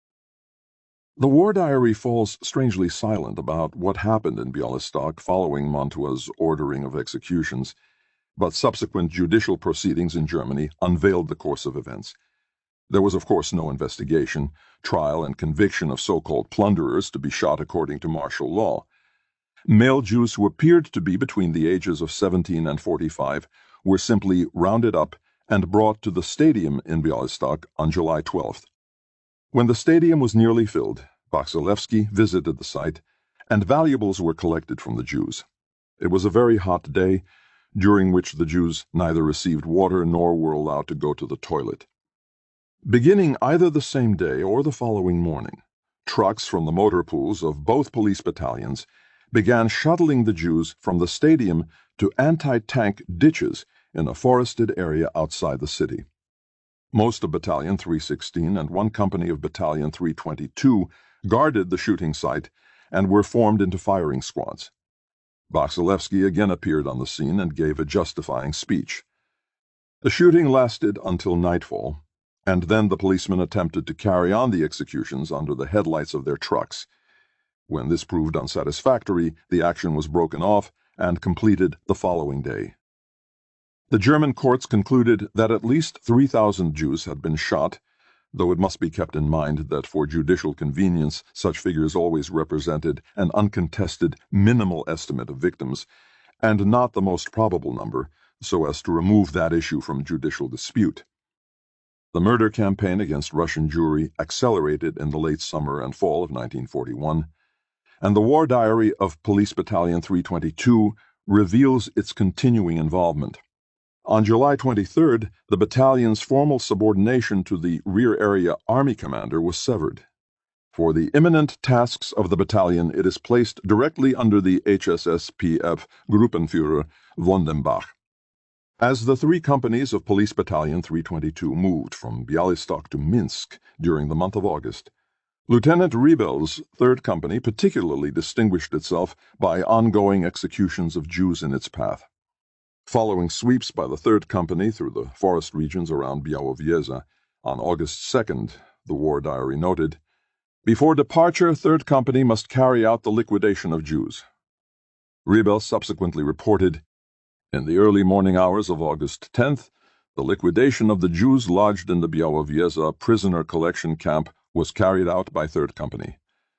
The War Diary falls strangely silent about what happened in Białystok following Montois' ordering of executions, but subsequent judicial proceedings in Germany unveiled the course of events. There was, of course, no investigation, trial, and conviction of so-called plunderers to be shot according to martial law. Male Jews who appeared to be between the ages of 17 and 45 were simply rounded up and brought to the stadium in Białystok on July 12th. When the stadium was nearly filled, Baksalevsky visited the site, and valuables were collected from the Jews. It was a very hot day, during which the Jews neither received water nor were allowed to go to the toilet. Beginning either the same day or the following morning, trucks from the motor pools of both police battalions began shuttling the Jews from the stadium to anti-tank ditches in a forested area outside the city. Most of Battalion 316 and one company of Battalion 322 guarded the shooting site and were formed into firing squads. Baksalevsky again appeared on the scene and gave a justifying speech. The shooting lasted until nightfall, and then the policemen attempted to carry on the executions under the headlights of their trucks. When this proved unsatisfactory, the action was broken off and completed the following day. The German courts concluded that at least 3,000 Jews had been shot, though it must be kept in mind that for judicial convenience such figures always represented an uncontested minimal estimate of victims, and not the most probable number, so as to remove that issue from judicial dispute. The murder campaign against Russian Jewry accelerated in the late summer and fall of 1941, and the War Diary of Police Battalion 322 reveals its continuing involvement. On July 23rd, the battalion's formal subordination to the Rear Area Army Commander was severed. For the imminent tasks of the battalion, it is placed directly under the HSSPF Gruppenführer von dem Bach. As the three companies of Police Battalion 322 moved from Bialystok to Minsk during the month of August, Lieutenant Rebel's 3rd Company particularly distinguished itself by ongoing executions of Jews in its path. Following sweeps by the 3rd Company through the forest regions around Białowieża on August 2nd, the War Diary noted, "Before departure, 3rd Company must carry out the liquidation of Jews." Rebel subsequently reported, "In the early morning hours of August 10th, the liquidation of the Jews lodged in the Białowieża prisoner collection camp was carried out by 3rd Company.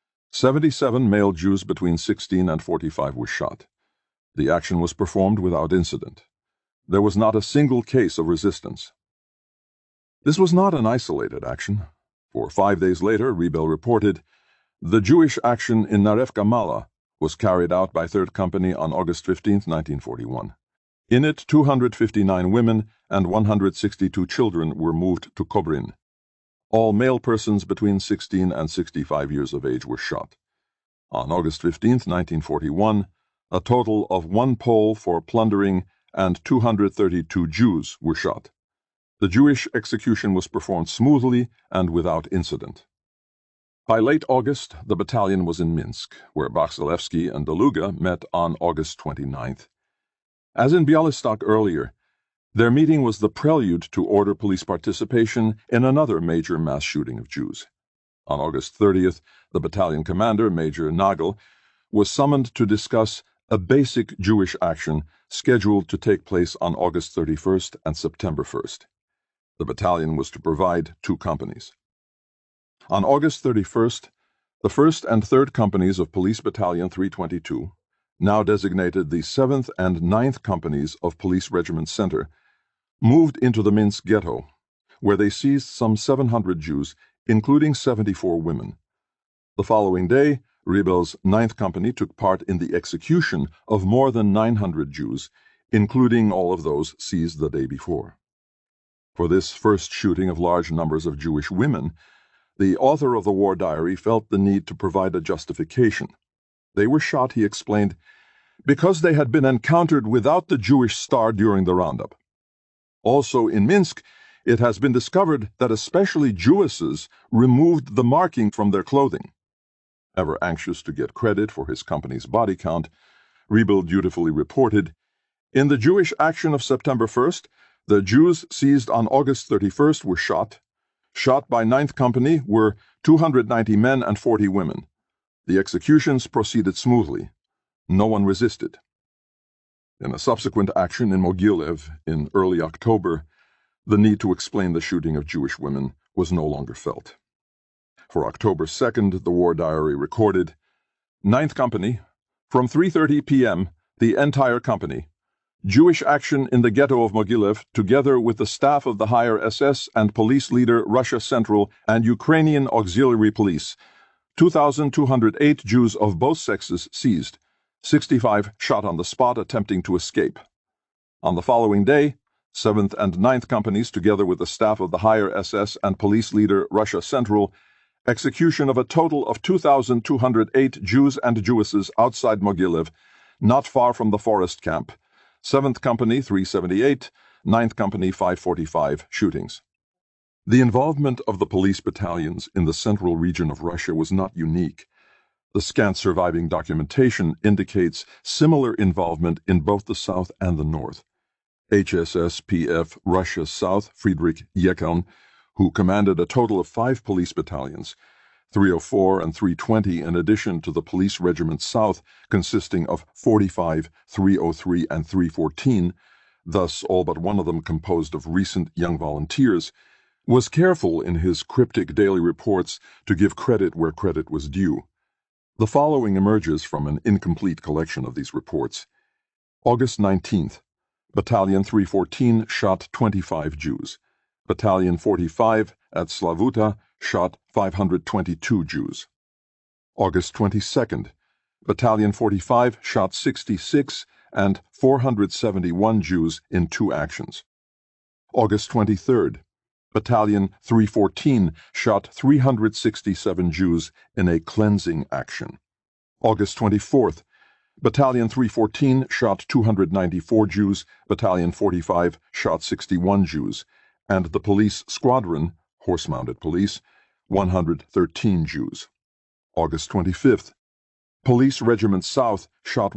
77 male Jews between 16 and 45 were shot. The action was performed without incident. There was not a single case of resistance." This was not an isolated action, for 5 days later, Rebel reported, "The Jewish action in Narevka Mala was carried out by 3rd Company on August 15, 1941. In it, 259 women and 162 children were moved to Kobrin. All male persons between 16 and 65 years of age were shot. On August 15, 1941, a total of 1 Pole for plundering and 232 Jews were shot. The Jewish execution was performed smoothly and without incident." By late August, the battalion was in Minsk, where Baksalevsky and Deluga met on August 29th. As in Bialystok earlier, their meeting was the prelude to order police participation in another major mass shooting of Jews. On August 30th, the battalion commander, Major Nagel, was summoned to discuss a basic Jewish action scheduled to take place on August 31st and September 1st. The battalion was to provide 2 companies. On August 31st, the 1st and 3rd Companies of Police Battalion 322, now designated the 7th and 9th Companies of Police Regiment Center, moved into the Minsk ghetto, where they seized some 700 Jews, including 74 women. The following day, Rebel's 9th Company took part in the execution of more than 900 Jews, including all of those seized the day before. For this first shooting of large numbers of Jewish women, the author of the War Diary felt the need to provide a justification. They were shot, he explained, because they had been encountered without the Jewish star during the roundup. Also in Minsk, it has been discovered that especially Jewesses removed the marking from their clothing. Ever anxious to get credit for his company's body count, Rebel dutifully reported, "In the Jewish action of September 1st, the Jews seized on August 31st were shot. Shot by 9th Company were 290 men and 40 women. The executions proceeded smoothly. No one resisted." In a subsequent action in Mogilev in early October, the need to explain the shooting of Jewish women was no longer felt. For October 2nd, the War Diary recorded, "9th Company, from 3:30 p.m., the entire company. Jewish action in the ghetto of Mogilev, together with the staff of the higher SS and police leader Russia Central and Ukrainian Auxiliary Police. 2,208 Jews of both sexes seized. 65 shot on the spot attempting to escape. On the following day, 7th and 9th Companies, together with the staff of the higher SS and police leader Russia Central, execution of a total of 2,208 Jews and Jewesses outside Mogilev, not far from the forest camp. 7th Company 378, 9th Company 545 shootings." The involvement of the police battalions in the central region of Russia was not unique. The scant surviving documentation indicates similar involvement in both the South and the North. HSSPF Russia South Friedrich Jeckeln, who commanded a total of 5 police battalions, 304 and 320 in addition to the Police Regiment South consisting of 45, 303 and 314, thus all but one of them composed of recent young volunteers, was careful in his cryptic daily reports to give credit where credit was due. The following emerges from an incomplete collection of these reports. August 19th, Battalion 314 shot 25 Jews. Battalion 45 at Slavuta shot 522 Jews. August 22nd, Battalion 45 shot 66 and 471 Jews in 2 actions. August 23rd, Battalion 314 shot 367 Jews in a cleansing action. August 24th, Battalion 314 shot 294 Jews, Battalion 45 shot 61 Jews, and the police squadron, horse-mounted police, 113 Jews. August 25th, Police Regiment South shot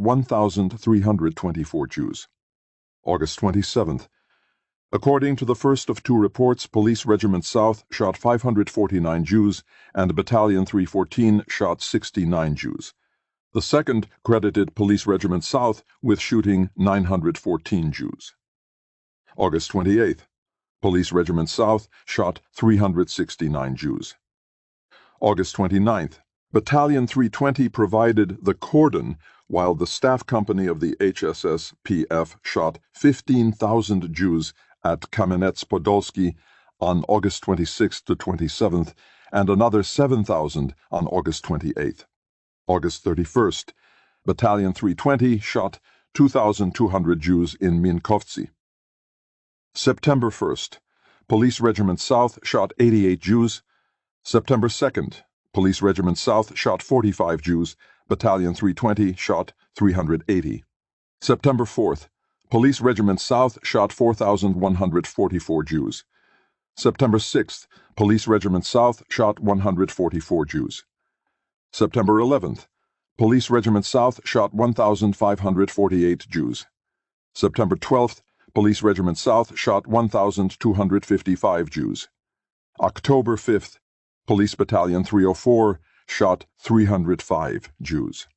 1,324 Jews. August 27th, according to the first of 2 reports, Police Regiment South shot 549 Jews, and Battalion 314 shot 69 Jews. The second credited Police Regiment South with shooting 914 Jews. August 28th, Police Regiment South shot 369 Jews. August 29th, Battalion 320 provided the cordon while the staff company of the HSS PF shot 15,000 Jews at Kamenets-Podolsky on August 26th to 27th and another 7,000 on August 28th. August 31st, Battalion 320 shot 2,200 Jews in Minkovci. September 1st, Police Regiment South shot 88 Jews. September 2nd, Police Regiment South shot 45 Jews. Battalion 320 shot 380. September 4th, Police Regiment South shot 4,144 Jews. September 6th, Police Regiment South shot 144 Jews. September 11th, Police Regiment South shot 1,548 Jews. September 12th, Police Regiment South shot 1,255 Jews. October 5th, Police Battalion 304 shot 305 Jews.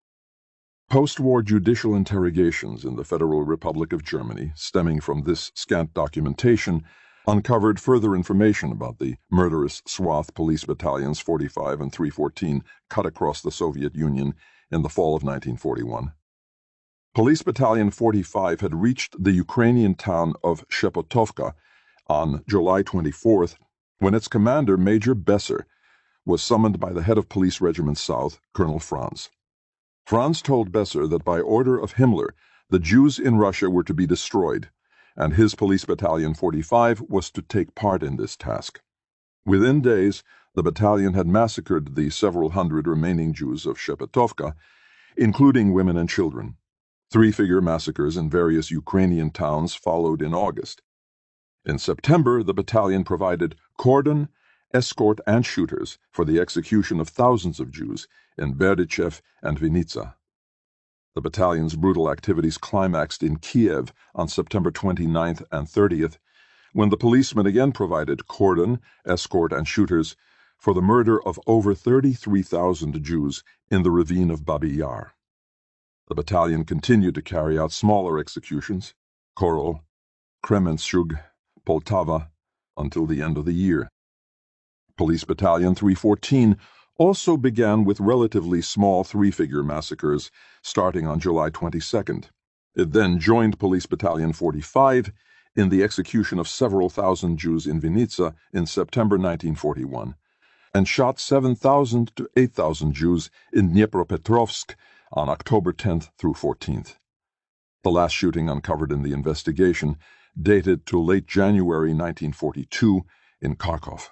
Post-war judicial interrogations in the Federal Republic of Germany, stemming from this scant documentation, uncovered further information about the murderous SWAT police battalions 45 and 314 cut across the Soviet Union in the fall of 1941. Police Battalion 45 had reached the Ukrainian town of Shepotovka on July 24th when its commander, Major Besser, was summoned by the head of Police Regiment South, Colonel Franz. Franz told Besser that by order of Himmler, the Jews in Russia were to be destroyed, and his Police Battalion 45 was to take part in this task. Within days, the battalion had massacred the several hundred remaining Jews of Shepotovka, including women and children. 3-figure massacres in various Ukrainian towns followed in August. In September, the battalion provided cordon, escort, and shooters for the execution of thousands of Jews in Berdichev and Vinnytsia. The battalion's brutal activities climaxed in Kiev on September 29th and 30th, when the policemen again provided cordon, escort, and shooters for the murder of over 33,000 Jews in the ravine of Babi Yar. The battalion continued to carry out smaller executions, Korol, Kremenchug, Poltava, until the end of the year. Police Battalion 314 also began with relatively small 3-figure massacres starting on July 22nd. It then joined Police Battalion 45 in the execution of several thousand Jews in Vinnytsia in September 1941, and shot 7,000 to 8,000 Jews in Dnipropetrovsk on October 10th through 14th. The last shooting uncovered in the investigation dated to late January 1942 in Kharkov.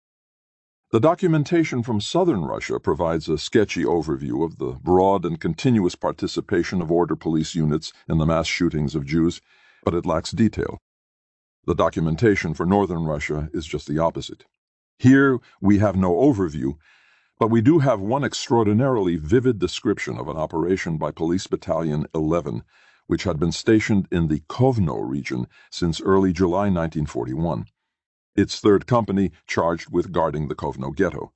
The documentation from southern Russia provides a sketchy overview of the broad and continuous participation of order police units in the mass shootings of Jews, but it lacks detail. The documentation for northern Russia is just the opposite. Here we have no overview, but we do have one extraordinarily vivid description of an operation by Police Battalion 11, which had been stationed in the Kovno region since early July 1941. Its 3rd Company charged with guarding the Kovno ghetto.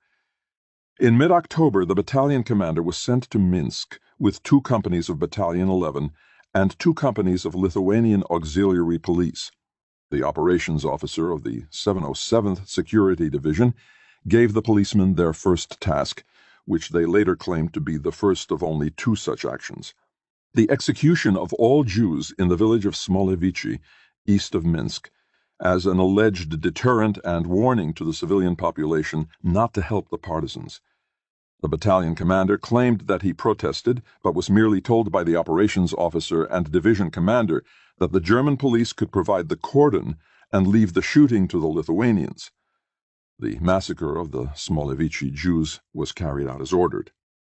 In mid-October, the battalion commander was sent to Minsk with 2 companies of Battalion 11 and 2 companies of Lithuanian Auxiliary Police. The operations officer of the 707th Security Division gave the policemen their first task, which they later claimed to be the first of only 2 such actions: the execution of all Jews in the village of Smolevichi, east of Minsk, as an alleged deterrent and warning to the civilian population not to help the partisans. The battalion commander claimed that he protested, but was merely told by the operations officer and division commander that the German police could provide the cordon and leave the shooting to the Lithuanians. The massacre of the Smolevici Jews was carried out as ordered.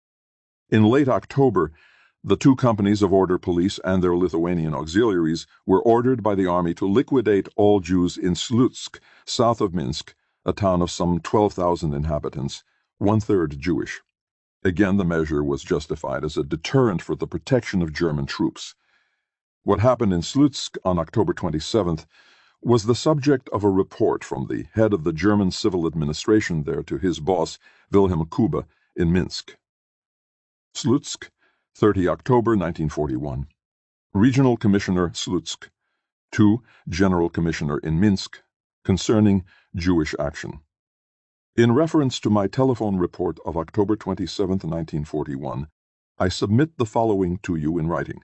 In late October, the two companies of Order Police and their Lithuanian auxiliaries were ordered by the army to liquidate all Jews in Slutsk, south of Minsk, a town of some 12,000 inhabitants, one-third Jewish. Again, the measure was justified as a deterrent for the protection of German troops. What happened in Slutsk on October 27th was the subject of a report from the head of the German civil administration there to his boss, Wilhelm Kube, in Minsk. Slutsk, 30 October 1941. Regional Commissioner Slutsk. To General Commissioner in Minsk, concerning Jewish action. In reference to my telephone report of October 27, 1941, I submit the following to you in writing.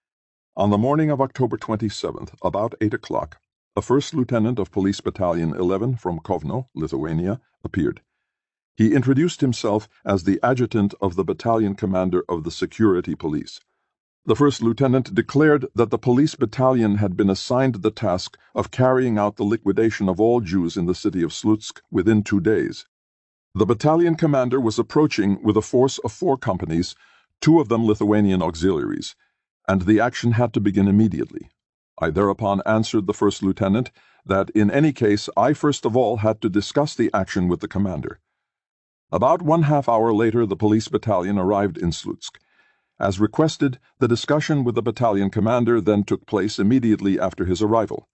On the morning of October 27th, about 8 o'clock, a first lieutenant of Police Battalion 11 from Kovno, Lithuania, appeared. He introduced himself as the adjutant of the battalion commander of the security police. The first lieutenant declared that the police battalion had been assigned the task of carrying out the liquidation of all Jews in the city of Slutsk within 2 days. The battalion commander was approaching with a force of 4 companies, 2 of them Lithuanian auxiliaries, and the action had to begin immediately. I thereupon answered the first lieutenant that in any case I first of all had to discuss the action with the commander. About 1/2 hour later the police battalion arrived in Slutsk. As requested, the discussion with the battalion commander then took place immediately after his arrival.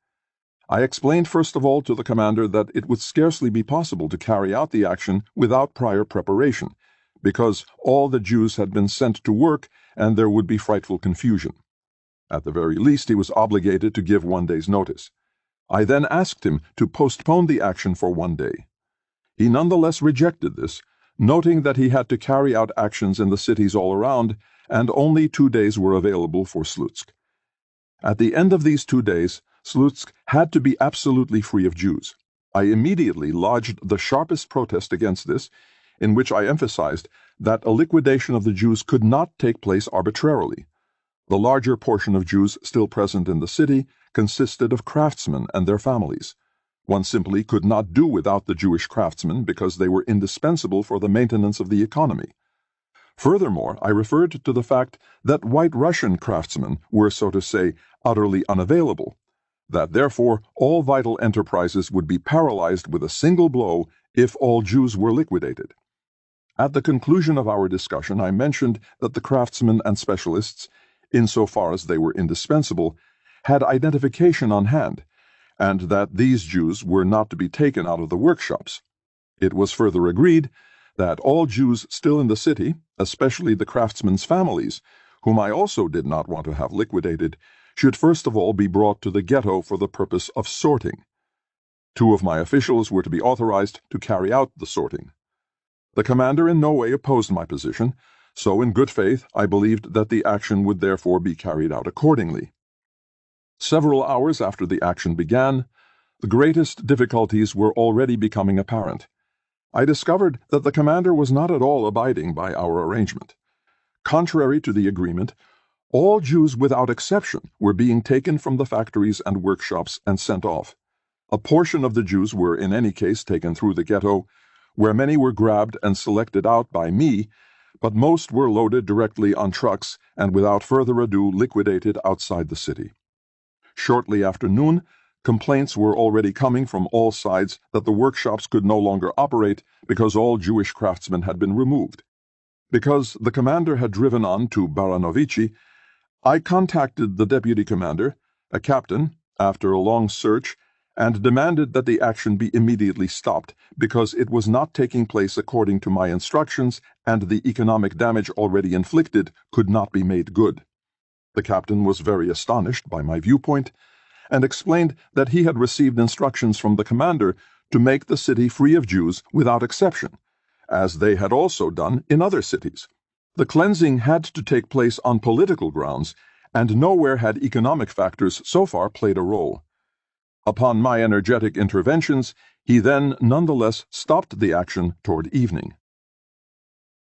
I explained first of all to the commander that it would scarcely be possible to carry out the action without prior preparation, because all the Jews had been sent to work and there would be frightful confusion. At the very least he was obligated to give 1 day's notice. I then asked him to postpone the action for 1 day. He nonetheless rejected this, noting that he had to carry out actions in the cities all around, and only 2 days were available for Slutsk. At the end of these 2 days, Slutsk had to be absolutely free of Jews. I immediately lodged the sharpest protest against this, in which I emphasized that a liquidation of the Jews could not take place arbitrarily. The larger portion of Jews still present in the city consisted of craftsmen and their families. One simply could not do without the Jewish craftsmen because they were indispensable for the maintenance of the economy. Furthermore, I referred to the fact that White Russian craftsmen were, so to say, utterly unavailable, that therefore all vital enterprises would be paralyzed with a single blow if all Jews were liquidated. At the conclusion of our discussion, I mentioned that the craftsmen and specialists, insofar as they were indispensable, had identification on hand, and that these Jews were not to be taken out of the workshops. It was further agreed that all Jews still in the city, especially the craftsmen's families, whom I also did not want to have liquidated, should first of all be brought to the ghetto for the purpose of sorting. 2 of my officials were to be authorized to carry out the sorting. The commander in no way opposed my position, so in good faith I believed that the action would therefore be carried out accordingly. Several hours after the action began, the greatest difficulties were already becoming apparent. I discovered that the commander was not at all abiding by our arrangement. Contrary to the agreement, all Jews without exception were being taken from the factories and workshops and sent off. A portion of the Jews were in any case taken through the ghetto, where many were grabbed and selected out by me, but most were loaded directly on trucks and without further ado liquidated outside the city. Shortly after noon, complaints were already coming from all sides that the workshops could no longer operate because all Jewish craftsmen had been removed. Because the commander had driven on to Baranovichi, I contacted the deputy commander, a captain, after a long search, and demanded that the action be immediately stopped because it was not taking place according to my instructions and the economic damage already inflicted could not be made good. The captain was very astonished by my viewpoint and explained that he had received instructions from the commander to make the city free of Jews without exception, as they had also done in other cities. The cleansing had to take place on political grounds, and nowhere had economic factors so far played a role. Upon my energetic interventions, he then nonetheless stopped the action toward evening.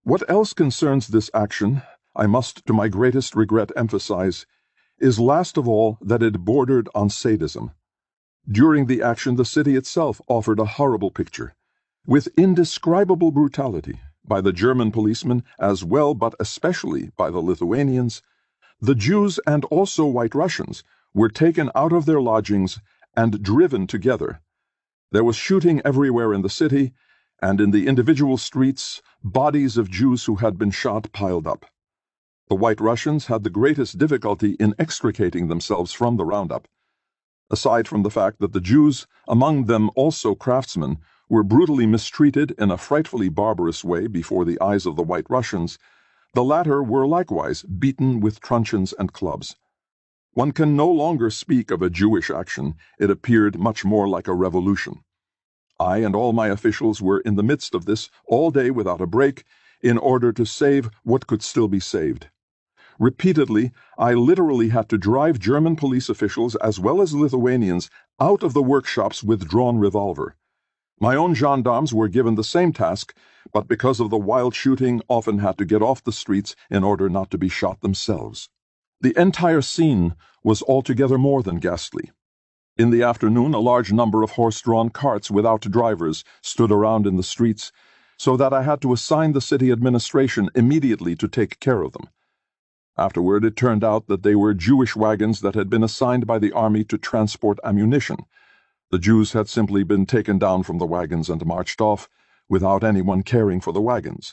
What else concerns this action, I must to my greatest regret emphasize, is last of all that it bordered on sadism. During the action, the city itself offered a horrible picture, with indescribable brutality, by the German policemen as well, but especially by the Lithuanians. The Jews and also White Russians were taken out of their lodgings and driven together. There was shooting everywhere in the city, and in the individual streets, bodies of Jews who had been shot piled up. The White Russians had the greatest difficulty in extricating themselves from the roundup. Aside from the fact that the Jews, among them also craftsmen, were brutally mistreated in a frightfully barbarous way before the eyes of the White Russians, the latter were likewise beaten with truncheons and clubs. One can no longer speak of a Jewish action. It appeared much more like a revolution. I and all my officials were in the midst of this all day without a break, in order to save what could still be saved. Repeatedly, I literally had to drive German police officials as well as Lithuanians out of the workshops with drawn revolver. My own gendarmes were given the same task, but because of the wild shooting often had to get off the streets in order not to be shot themselves. The entire scene was altogether more than ghastly. In the afternoon, a large number of horse-drawn carts without drivers stood around in the streets, so that I had to assign the city administration immediately to take care of them. Afterward, it turned out that they were Jewish wagons that had been assigned by the army to transport ammunition. The Jews had simply been taken down from the wagons and marched off, without anyone caring for the wagons.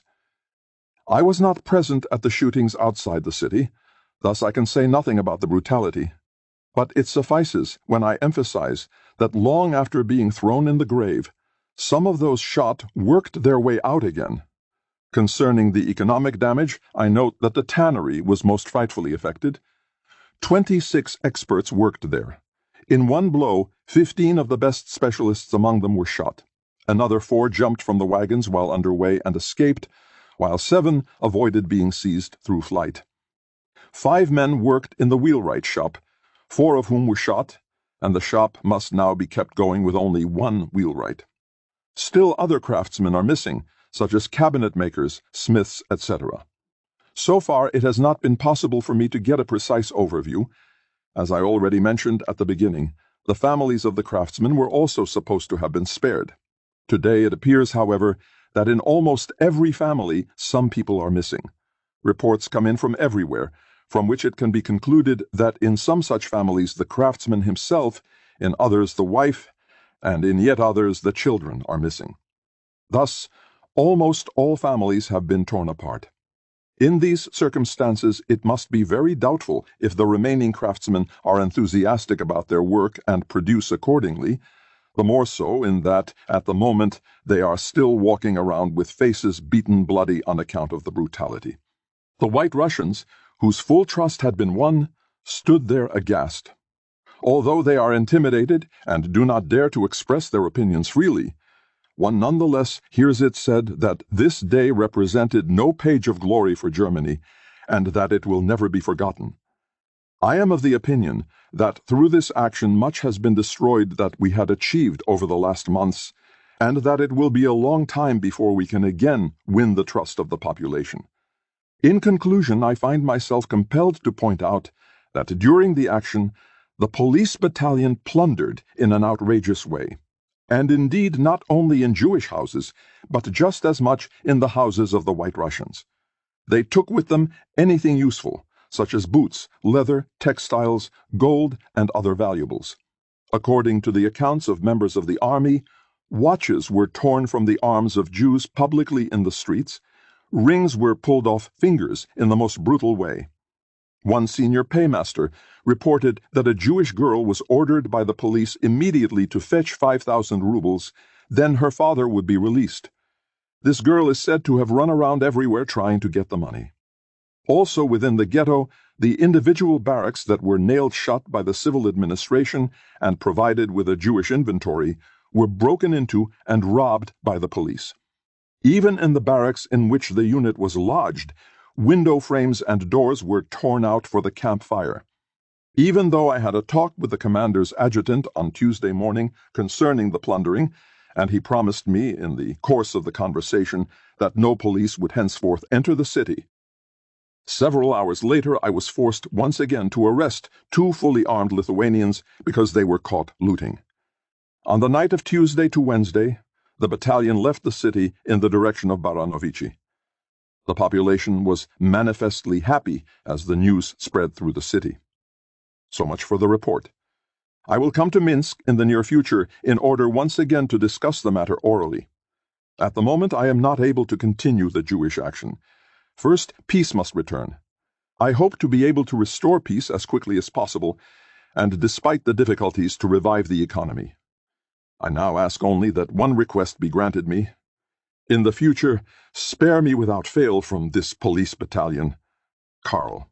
I was not present at the shootings outside the city, thus I can say nothing about the brutality. But it suffices when I emphasize that long after being thrown in the grave, some of those shot worked their way out again. Concerning the economic damage, I note that the tannery was most frightfully affected. 26 experts worked there. In one blow, 15 of the best specialists among them were shot. Another 4 jumped from the wagons while underway and escaped, while 7 avoided being seized through flight. 5 men worked in the wheelwright shop, 4 of whom were shot, and the shop must now be kept going with only 1 wheelwright. Still other craftsmen are missing, such as cabinet makers, smiths, etc. So far, it has not been possible for me to get a precise overview. As I already mentioned at the beginning, the families of the craftsmen were also supposed to have been spared. Today it appears, however, that in almost every family some people are missing. Reports come in from everywhere, from which it can be concluded that in some such families the craftsman himself, in others the wife, and in yet others the children are missing. Thus, almost all families have been torn apart. In these circumstances, it must be very doubtful if the remaining craftsmen are enthusiastic about their work and produce accordingly, the more so in that, at the moment, they are still walking around with faces beaten bloody on account of the brutality. The White Russians, whose full trust had been won, stood there aghast. Although they are intimidated and do not dare to express their opinions freely, one nonetheless hears it said that this day represented no page of glory for Germany, and that it will never be forgotten. I am of the opinion that through this action much has been destroyed that we had achieved over the last months, and that it will be a long time before we can again win the trust of the population. In conclusion, I find myself compelled to point out that during the action, the police battalion plundered in an outrageous way, and indeed not only in Jewish houses, but just as much in the houses of the White Russians. They took with them anything useful, such as boots, leather, textiles, gold, and other valuables. According to the accounts of members of the army, watches were torn from the arms of Jews publicly in the streets, rings were pulled off fingers in the most brutal way. One senior paymaster reported that a Jewish girl was ordered by the police immediately to fetch 5,000 rubles, then her father would be released. This girl is said to have run around everywhere trying to get the money. Also within the ghetto, the individual barracks that were nailed shut by the civil administration and provided with a Jewish inventory were broken into and robbed by the police. Even in the barracks in which the unit was lodged, window frames and doors were torn out for the campfire. Even though I had a talk with the commander's adjutant on Tuesday morning concerning the plundering, and he promised me in the course of the conversation that no police would henceforth enter the city. Several hours later, I was forced once again to arrest 2 fully armed Lithuanians because they were caught looting. On the night of Tuesday to Wednesday, the battalion left the city in the direction of Baranovichi. The population was manifestly happy as the news spread through the city. So much for the report. I will come to Minsk in the near future in order once again to discuss the matter orally. At the moment, I am not able to continue the Jewish action. First, peace must return. I hope to be able to restore peace as quickly as possible, and despite the difficulties, to revive the economy. I now ask only that one request be granted me. In the future, spare me without fail from this police battalion. Karl.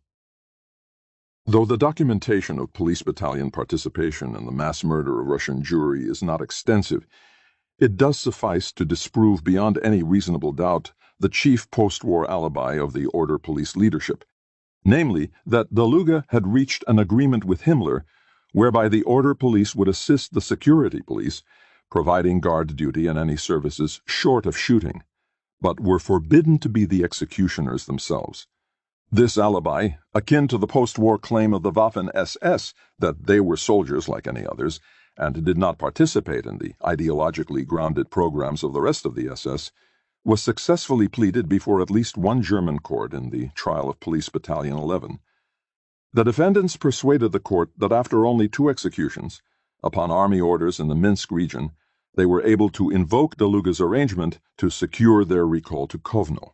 Though the documentation of police battalion participation in the mass murder of Russian Jewry is not extensive, it does suffice to disprove beyond any reasonable doubt the chief post-war alibi of the Order Police leadership, namely that Daluga had reached an agreement with Himmler whereby the Order Police would assist the security police, providing guard duty and any services short of shooting, but were forbidden to be the executioners themselves. This alibi, akin to the post-war claim of the Waffen-SS that they were soldiers like any others, and did not participate in the ideologically grounded programs of the rest of the SS, was successfully pleaded before at least one German court in the trial of Police Battalion 11. The defendants persuaded the court that after only 2 executions, upon army orders in the Minsk region, they were able to invoke Daluga's arrangement to secure their recall to Kovno.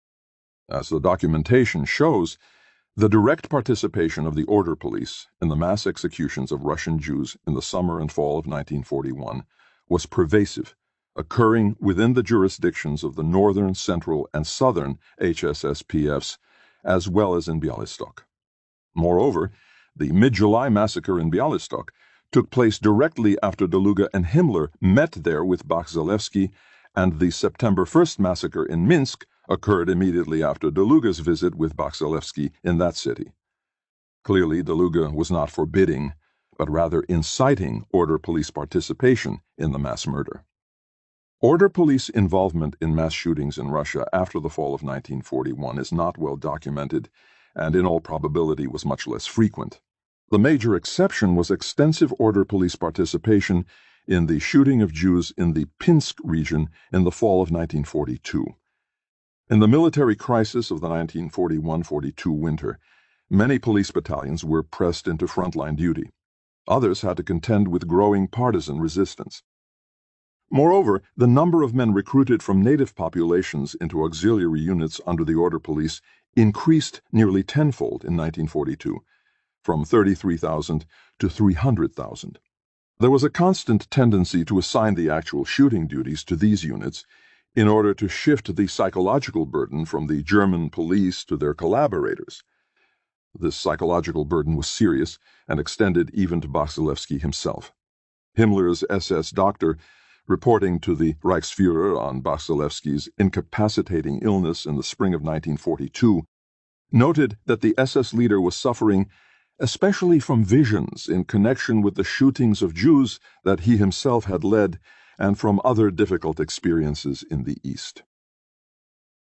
As the documentation shows, the direct participation of the Order Police in the mass executions of Russian Jews in the summer and fall of 1941 was pervasive, occurring within the jurisdictions of the northern, central, and southern HSSPFs, as well as in Bialystok. Moreover, the mid-July massacre in Bialystok took place directly after Daluga and Himmler met there with Bakh-Zelewski, and the September 1st massacre in Minsk occurred immediately after Daluga's visit with Bakh-Zelewski in that city. Clearly, Daluga was not forbidding, but rather inciting Order Police participation in the mass murder. Order Police involvement in mass shootings in Russia after the fall of 1941 is not well documented, and in all probability was much less frequent. The major exception was extensive Order Police participation in the shooting of Jews in the Pinsk region in the fall of 1942. In the military crisis of the 1941-42 winter, many police battalions were pressed into frontline duty. Others had to contend with growing partisan resistance. Moreover, the number of men recruited from native populations into auxiliary units under the Order Police increased nearly tenfold in 1942, from 33,000 to 300,000. There was a constant tendency to assign the actual shooting duties to these units in order to shift the psychological burden from the German police to their collaborators. This psychological burden was serious and extended even to Bakh-Zelewski himself. Himmler's SS doctor, reporting to the Reichsfuhrer on Bakh-Zelewski's incapacitating illness in the spring of 1942, noted that the SS leader was suffering especially from visions in connection with the shootings of Jews that he himself had led and from other difficult experiences in the East.